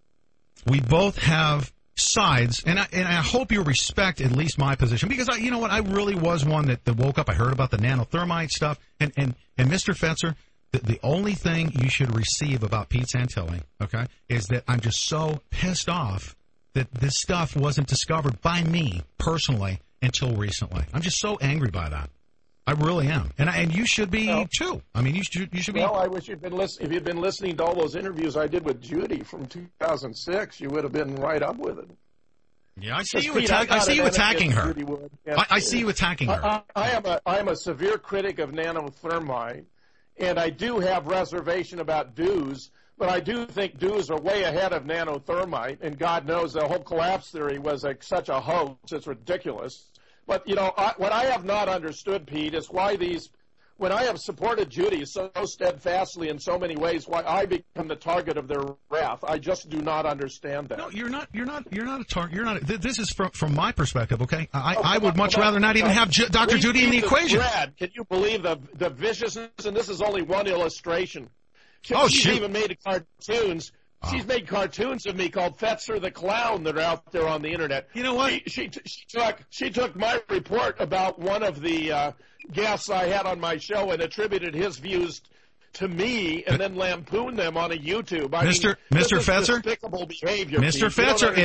sides, and I hope you respect at least my position, because you know what, I really was one that woke up. I heard about the nanothermite stuff, and Mr. Fetzer, the only thing you should receive about Pete Santilli, okay, is that I'm just so pissed off that this stuff wasn't discovered by me personally until recently. I'm just so angry by that. I really am, and you should be too. I mean, you should be. Well, I wish you'd been listening. If you'd been listening to all those interviews I did with Judy from 2006, you would have been right up with it. Yeah, I see you attacking her. I see you attacking her. I am a severe critic of nanothermite, and I do have reservation about DEWs, but I do think DEWs are way ahead of nanothermite, and God knows the whole collapse theory was such a hoax. It's ridiculous. But, you know, what I have not understood, Pete, is why when I have supported Judy so steadfastly in so many ways, why I become the target of their wrath. I just do not understand that. No, you're not a target. This is from my perspective, okay? I would much rather not even have Dr. Judy in the equation. Can you believe the viciousness? And this is only one illustration. She's even made cartoons. She's made cartoons of me called Fetzer the Clown that are out there on the internet. You know what? She took my report about one of the guests I had on my show and attributed his views to me, and then lampooned them on a YouTube. Mr. Fetzer, despicable behavior. Mr. Fetzer,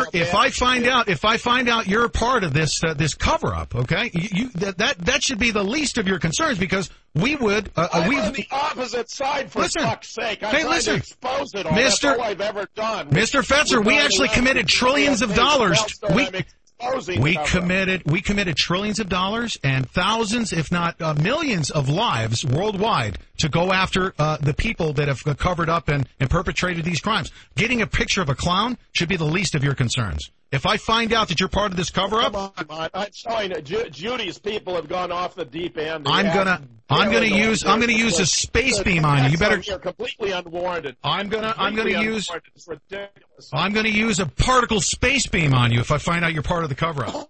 if I find out you're a part of this cover up, okay, that should be the least of your concerns, because we would I'm on the opposite side, for fuck's sake. I'm trying to expose it all. That's all I've ever done. Mr. Fetzer, we actually committed trillions of dollars. We committed trillions of dollars and thousands, if not millions of lives worldwide to go after the people that have covered up and perpetrated these crimes. Getting a picture of a clown should be the least of your concerns. If I find out that you're part of this cover-up, I'm showing Judy's people have gone off the deep end. I'm gonna use a space beam on you. You better. You're completely unwarranted. I'm gonna use a particle space beam on you if I find out you're part of the cover-up.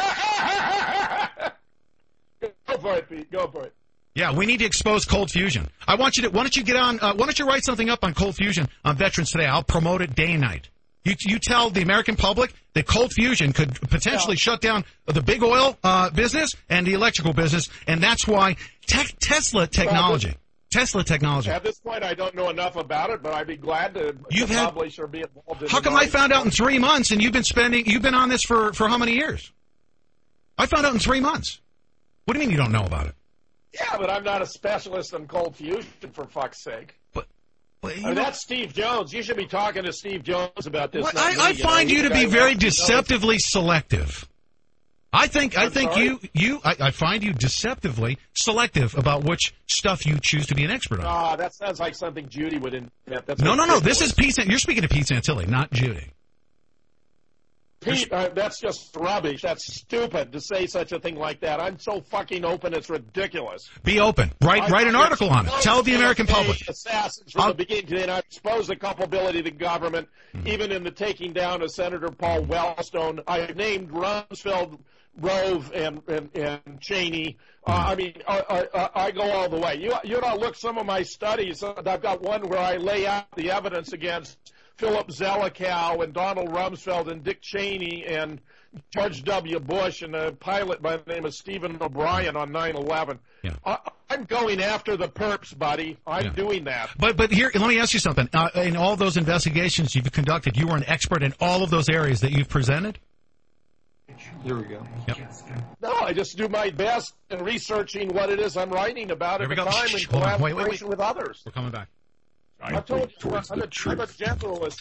Go for it, Pete. Go for it. Yeah, we need to expose cold fusion. Why don't you get on? Why don't you write something up on cold fusion on Veterans Today? I'll promote it day and night. You tell the American public that cold fusion could potentially shut down the big oil business and the electrical business, and that's why Tesla technology. At this point, I don't know enough about it, but I'd be glad to publish or be involved in it. How come I found out in 3 months, and you've been on this for how many years? I found out in 3 months. What do you mean you don't know about it? Yeah, but I'm not a specialist in cold fusion, for fuck's sake. That's Steve Jones. You should be talking to Steve Jones about this. I find you to be very deceptively selective. I find you deceptively selective about which stuff you choose to be an expert on. That sounds like something Judy would invent. That's No. This is Pete. You're speaking to Pete Santilli, not Judy. Pete, that's just rubbish. That's stupid to say such a thing like that. I'm so fucking open, it's ridiculous. Be open. Write an article on it. Tell the American public. Assassins from the beginning, and I expose the culpability of the government, even in the taking down of Senator Paul Wellstone. I named Rumsfeld, Rove, and Cheney. I go all the way. You know, look, some of my studies, I've got one where I lay out the evidence against Philip Zelikow and Donald Rumsfeld and Dick Cheney and George W. Bush and a pilot by the name of Stephen O'Brien on 9/11. Yeah. I'm going after the perps, buddy. I'm doing that. But here, let me ask you something. In all those investigations you've conducted, you were an expert in all of those areas that you've presented? There we go. Yep. No, I just do my best in researching what it is I'm writing about at the time in collaboration with others. We're coming back. I told you, I'm a generalist.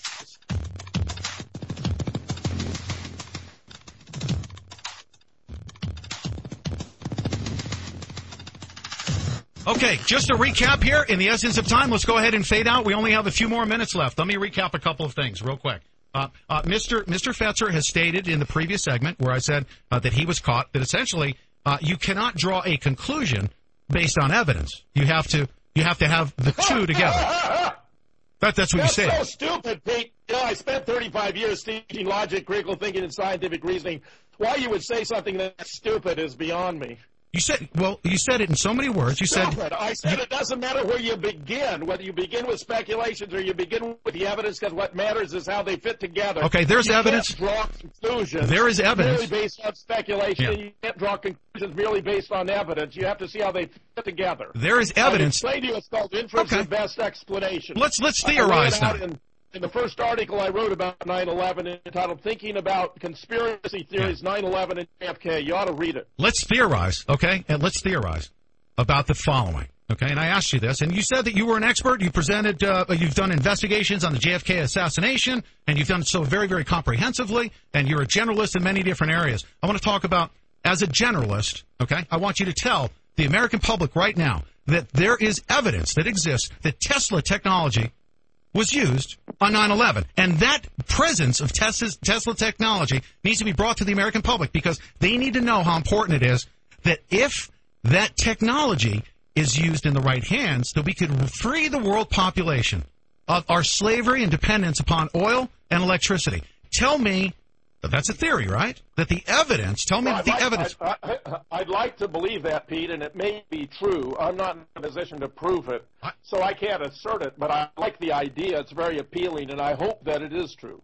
Okay, just a recap here. In the essence of time, let's go ahead and fade out. We only have a few more minutes left. Let me recap a couple of things real quick. Mr. Fetzer has stated in the previous segment where I said that he was caught that essentially you cannot draw a conclusion based on evidence. You have to have the two together. That's what you say. That's so stupid, Pete. You know, I spent 35 years teaching logic, critical thinking, and scientific reasoning. Why you would say something that's stupid is beyond me. You said it in so many words. I said it doesn't matter where you begin, whether you begin with speculations or you begin with the evidence, because what matters is how they fit together. Okay, there's evidence. You can't draw conclusions. There is evidence. Merely based on speculation. Yeah. You can't draw conclusions merely based on evidence. You have to see how they fit together. There is evidence. I explained to you it's called inference and best explanation. Let's theorize now. In the first article I wrote about 9/11 entitled Thinking About Conspiracy Theories, 9/11 and JFK. You ought to read it. Let's theorize, okay? And let's theorize about the following, okay? And I asked you this, and you said that you were an expert. You presented, you've done investigations on the JFK assassination, and you've done so very, very comprehensively, and you're a generalist in many different areas. I want to talk about, as a generalist, okay, I want you to tell the American public right now that there is evidence that exists that Tesla technology was used on 9/11. And that presence of Tesla technology needs to be brought to the American public because they need to know how important it is that if that technology is used in the right hands, that we could free the world population of our slavery and dependence upon oil and electricity. Tell me, that's a theory, right? That the evidence, tell me the evidence. I'd like to believe that, Pete, and it may be true. I'm not in a position to prove it, so I can't assert it, but I like the idea. It's very appealing, and I hope that it is true.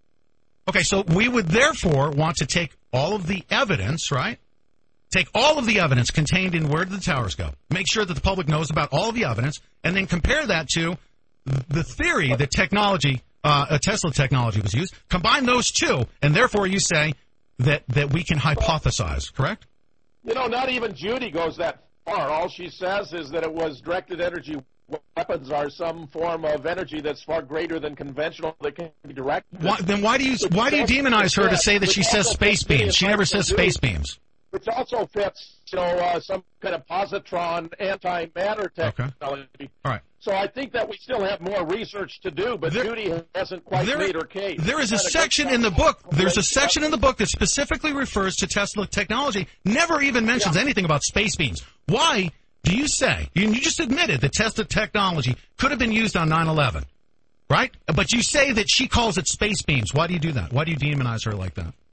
Okay, so we would therefore want to take all of the evidence, right? Take all of the evidence contained in Where Did the Towers Go? Make sure that the public knows about all of the evidence, and then compare that to the theory that technology, Tesla technology was used. Combine those two, and therefore you say that we can hypothesize, correct? You know, not even Judy goes that far. All she says is that it was directed energy weapons are some form of energy that's far greater than conventional that can be directed. Then why do you demonize her to say that she says space beams? She never says space beams. Which also fits, some kind of positron antimatter technology. Okay. All right. So I think that we still have more research to do, but Judy hasn't quite made her case. There is a section in the book. There's a section in the book that specifically refers to Tesla technology. Never even mentions anything about space beams. Why do you say? You just admitted that Tesla technology could have been used on 9/11, right? But you say that she calls it space beams. Why do you do that? Why do you demonize her like that?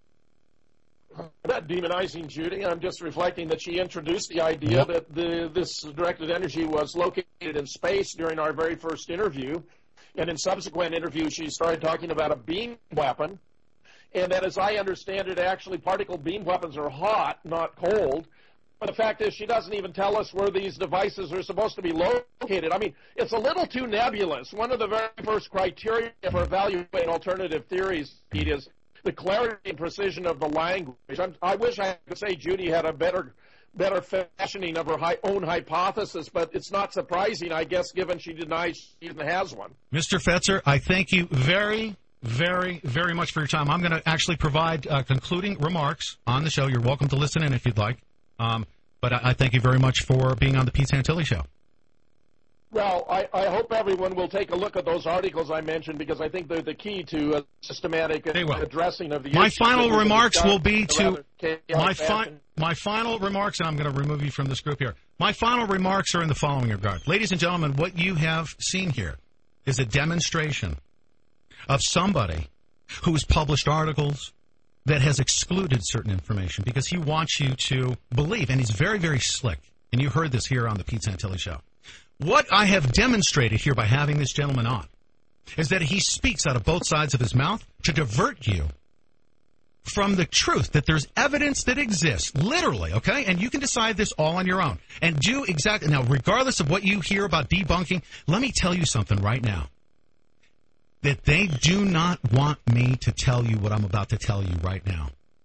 I'm not demonizing Judy. I'm just reflecting that she introduced the idea that this directed energy was located in space during our very first interview. And in subsequent interviews, she started talking about a beam weapon. And that, as I understand it, actually particle beam weapons are hot, not cold. But the fact is, she doesn't even tell us where these devices are supposed to be located. I mean, it's a little too nebulous. One of the very first criteria for evaluating alternative theories, Pete, is the clarity and precision of the language. I wish I could say Judy had a better fashioning of her own hypothesis, but it's not surprising, I guess, given she denies she even has one. Mr. Fetzer, I thank you very, very, very much for your time. I'm going to actually provide concluding remarks on the show. You're welcome to listen in if you'd like. But I thank you very much for being on the Pete Santilli Show. Well, I hope everyone will take a look at those articles I mentioned, because I think they're the key to a systematic addressing of the My issues final that we remarks discussed will be in a to rather chaotic fashion. my final remarks, and I'm going to remove you from this group here. My final remarks are in the following regard. Ladies and gentlemen, what you have seen here is a demonstration of somebody who's published articles that has excluded certain information because he wants you to believe, and he's very, very slick, and you heard this here on the Pete Santilli Show. What I have demonstrated here by having this gentleman on is that he speaks out of both sides of his mouth to divert you from the truth, that there's evidence that exists, literally, okay? And you can decide this all on your own. And do exactly, now, regardless of what you hear about debunking, let me tell you something right now. That they do not want me to tell you what I'm about to tell you right now.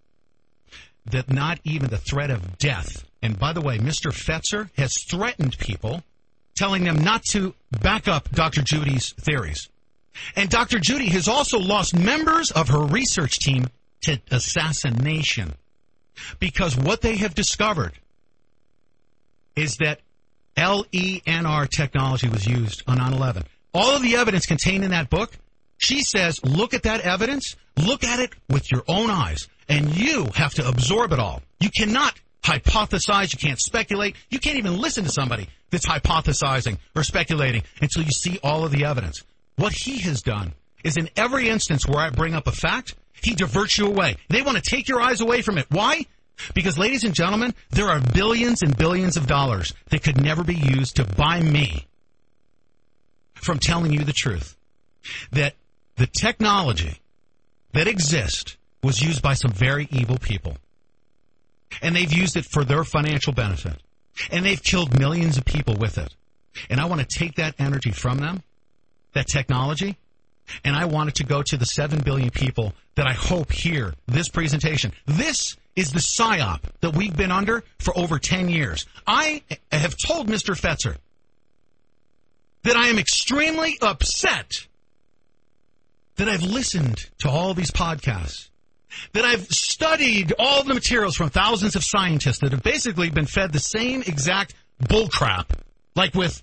That not even the threat of death, and by the way, Mr. Fetzer has threatened people, telling them not to back up Dr. Judy's theories. And Dr. Judy has also lost members of her research team to assassination. Because what they have discovered is that LENR technology was used on 9/11. All of the evidence contained in that book, she says, look at that evidence, look at it with your own eyes, and you have to absorb it all. You cannot hypothesize, you can't speculate, you can't even listen to somebody that's hypothesizing or speculating until you see all of the evidence. What he has done is in every instance where I bring up a fact, he diverts you away. They want to take your eyes away from it. Why? Because, ladies and gentlemen, there are billions and billions of dollars that could never be used to buy me from telling you the truth. That the technology that exists was used by some very evil people. And they've used it for their financial benefit. And they've killed millions of people with it. And I want to take that energy from them, that technology, and I want it to go to the 7 billion people that I hope hear this presentation. This is the PSYOP that we've been under for over 10 years. I have told Mr. Fetzer that I am extremely upset that I've listened to all these podcasts, that I've studied all the materials from thousands of scientists that have basically been fed the same exact bullcrap, like with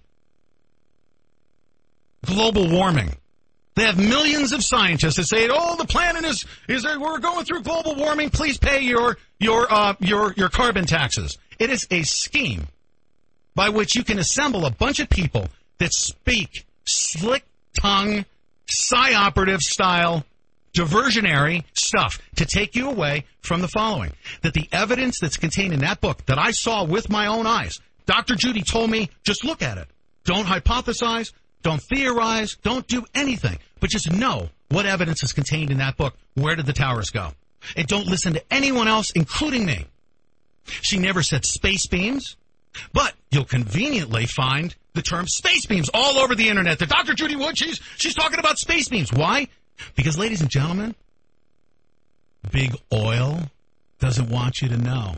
global warming. They have millions of scientists that say, "Oh, the planet is we're going through global warming. Please pay your carbon taxes." It is a scheme by which you can assemble a bunch of people that speak slick tongue, psy-operative style, diversionary stuff to take you away from the following. That the evidence that's contained in that book that I saw with my own eyes, Dr. Judy told me, just look at it. Don't hypothesize. Don't theorize. Don't do anything. But just know what evidence is contained in that book. Where did the towers go? And don't listen to anyone else, including me. She never said space beams, but you'll conveniently find the term space beams all over the internet. That Dr. Judy Wood, she's talking about space beams. Why? Because, ladies and gentlemen, big oil doesn't want you to know.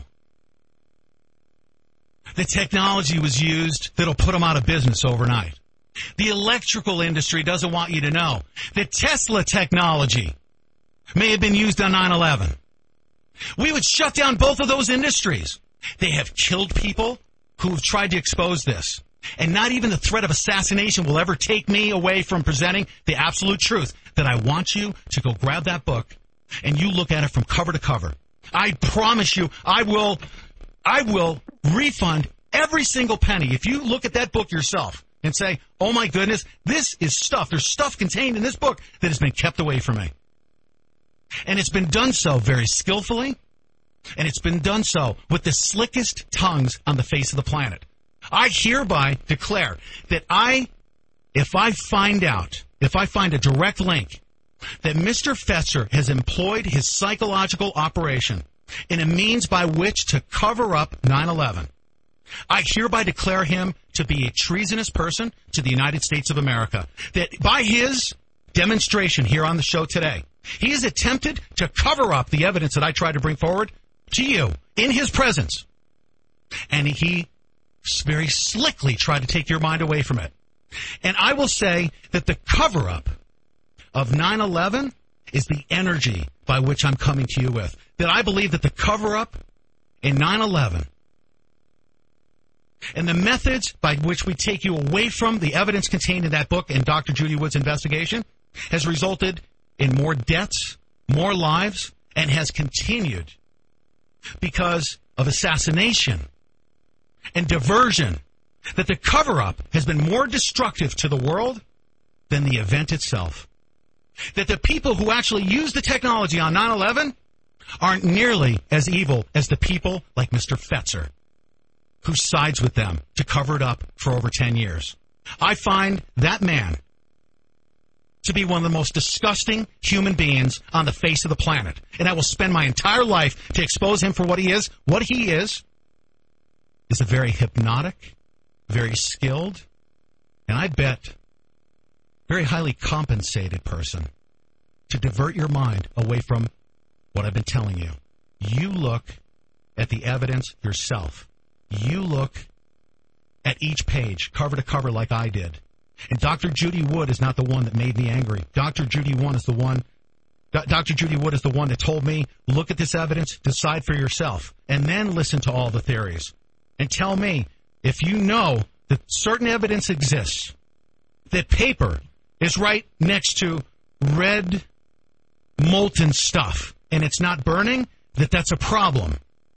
The technology was used that'll put them out of business overnight. The electrical industry doesn't want you to know that Tesla technology may have been used on 9/11. We would shut down both of those industries. They have killed people who have tried to expose this. And not even the threat of assassination will ever take me away from presenting the absolute truth. That I want you to go grab that book and you look at it from cover to cover. I promise you, I will refund every single penny if you look at that book yourself and say, oh my goodness, this is stuff. There's stuff contained in this book that has been kept away from me. And it's been done so very skillfully, and it's been done so with the slickest tongues on the face of the planet. I hereby declare that if I find a direct link that Mr. Fetzer has employed his psychological operation in a means by which to cover up 9/11, I hereby declare him to be a treasonous person to the United States of America. That by his demonstration here on the show today, he has attempted to cover up the evidence that I tried to bring forward to you in his presence. And he very slickly tried to take your mind away from it. And I will say that the cover-up of 9/11 is the energy by which I'm coming to you with. That I believe that the cover-up in 9/11 and the methods by which we take you away from the evidence contained in that book and Dr. Judy Wood's investigation has resulted in more deaths, more lives, and has continued because of assassination and diversion. That the cover-up has been more destructive to the world than the event itself. That the people who actually used the technology on 9/11 aren't nearly as evil as the people like Mr. Fetzer, who sides with them to cover it up for over 10 years. I find that man to be one of the most disgusting human beings on the face of the planet. And I will spend my entire life to expose him for what he is. What he is a very hypnotic, very skilled, and I bet very highly compensated person to divert your mind away from what I've been telling you. You look at the evidence yourself. You look at each page, cover to cover, like I did. And Dr. Judy Wood is not the one that made me angry. Dr. Judy Wood is the one that told me, look at this evidence, decide for yourself, and then listen to all the theories. And tell me, if you know that certain evidence exists, that paper is right next to red, molten stuff, and it's not burning, that's a problem.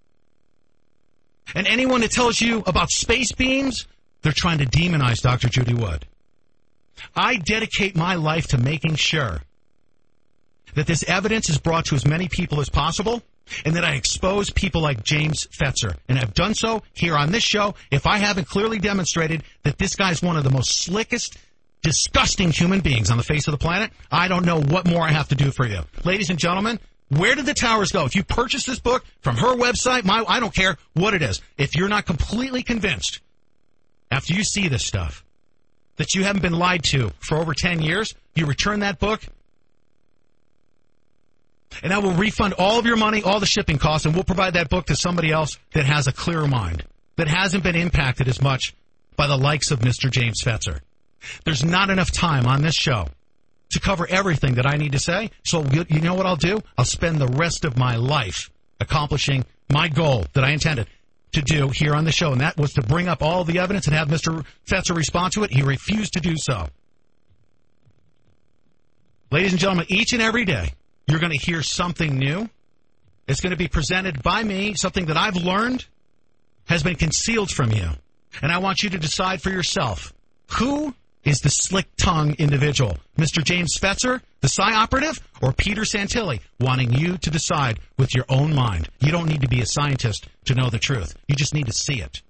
And anyone that tells you about space beams, they're trying to demonize Dr. Judy Wood. I dedicate my life to making sure that this evidence is brought to as many people as possible, and that I expose people like James Fetzer. And I've done so here on this show. If I haven't clearly demonstrated that this guy's one of the most slickest, disgusting human beings on the face of the planet, I don't know what more I have to do for you. Ladies and gentlemen, where did the towers go? If you purchase this book from her website, I don't care what it is. If you're not completely convinced after you see this stuff that you haven't been lied to for over 10 years, you return that book, and I will refund all of your money, all the shipping costs, and we'll provide that book to somebody else that has a clearer mind, that hasn't been impacted as much by the likes of Mr. James Fetzer. There's not enough time on this show to cover everything that I need to say, so you know what I'll do? I'll spend the rest of my life accomplishing my goal that I intended to do here on the show, and that was to bring up all the evidence and have Mr. Fetzer respond to it. He refused to do so. Ladies and gentlemen, each and every day, you're going to hear something new. It's going to be presented by me, something that I've learned has been concealed from you. And I want you to decide for yourself, who is the slick-tongued individual? Mr. James Fetzer, the Psi operative, or Peter Santilli, wanting you to decide with your own mind. You don't need to be a scientist to know the truth. You just need to see it.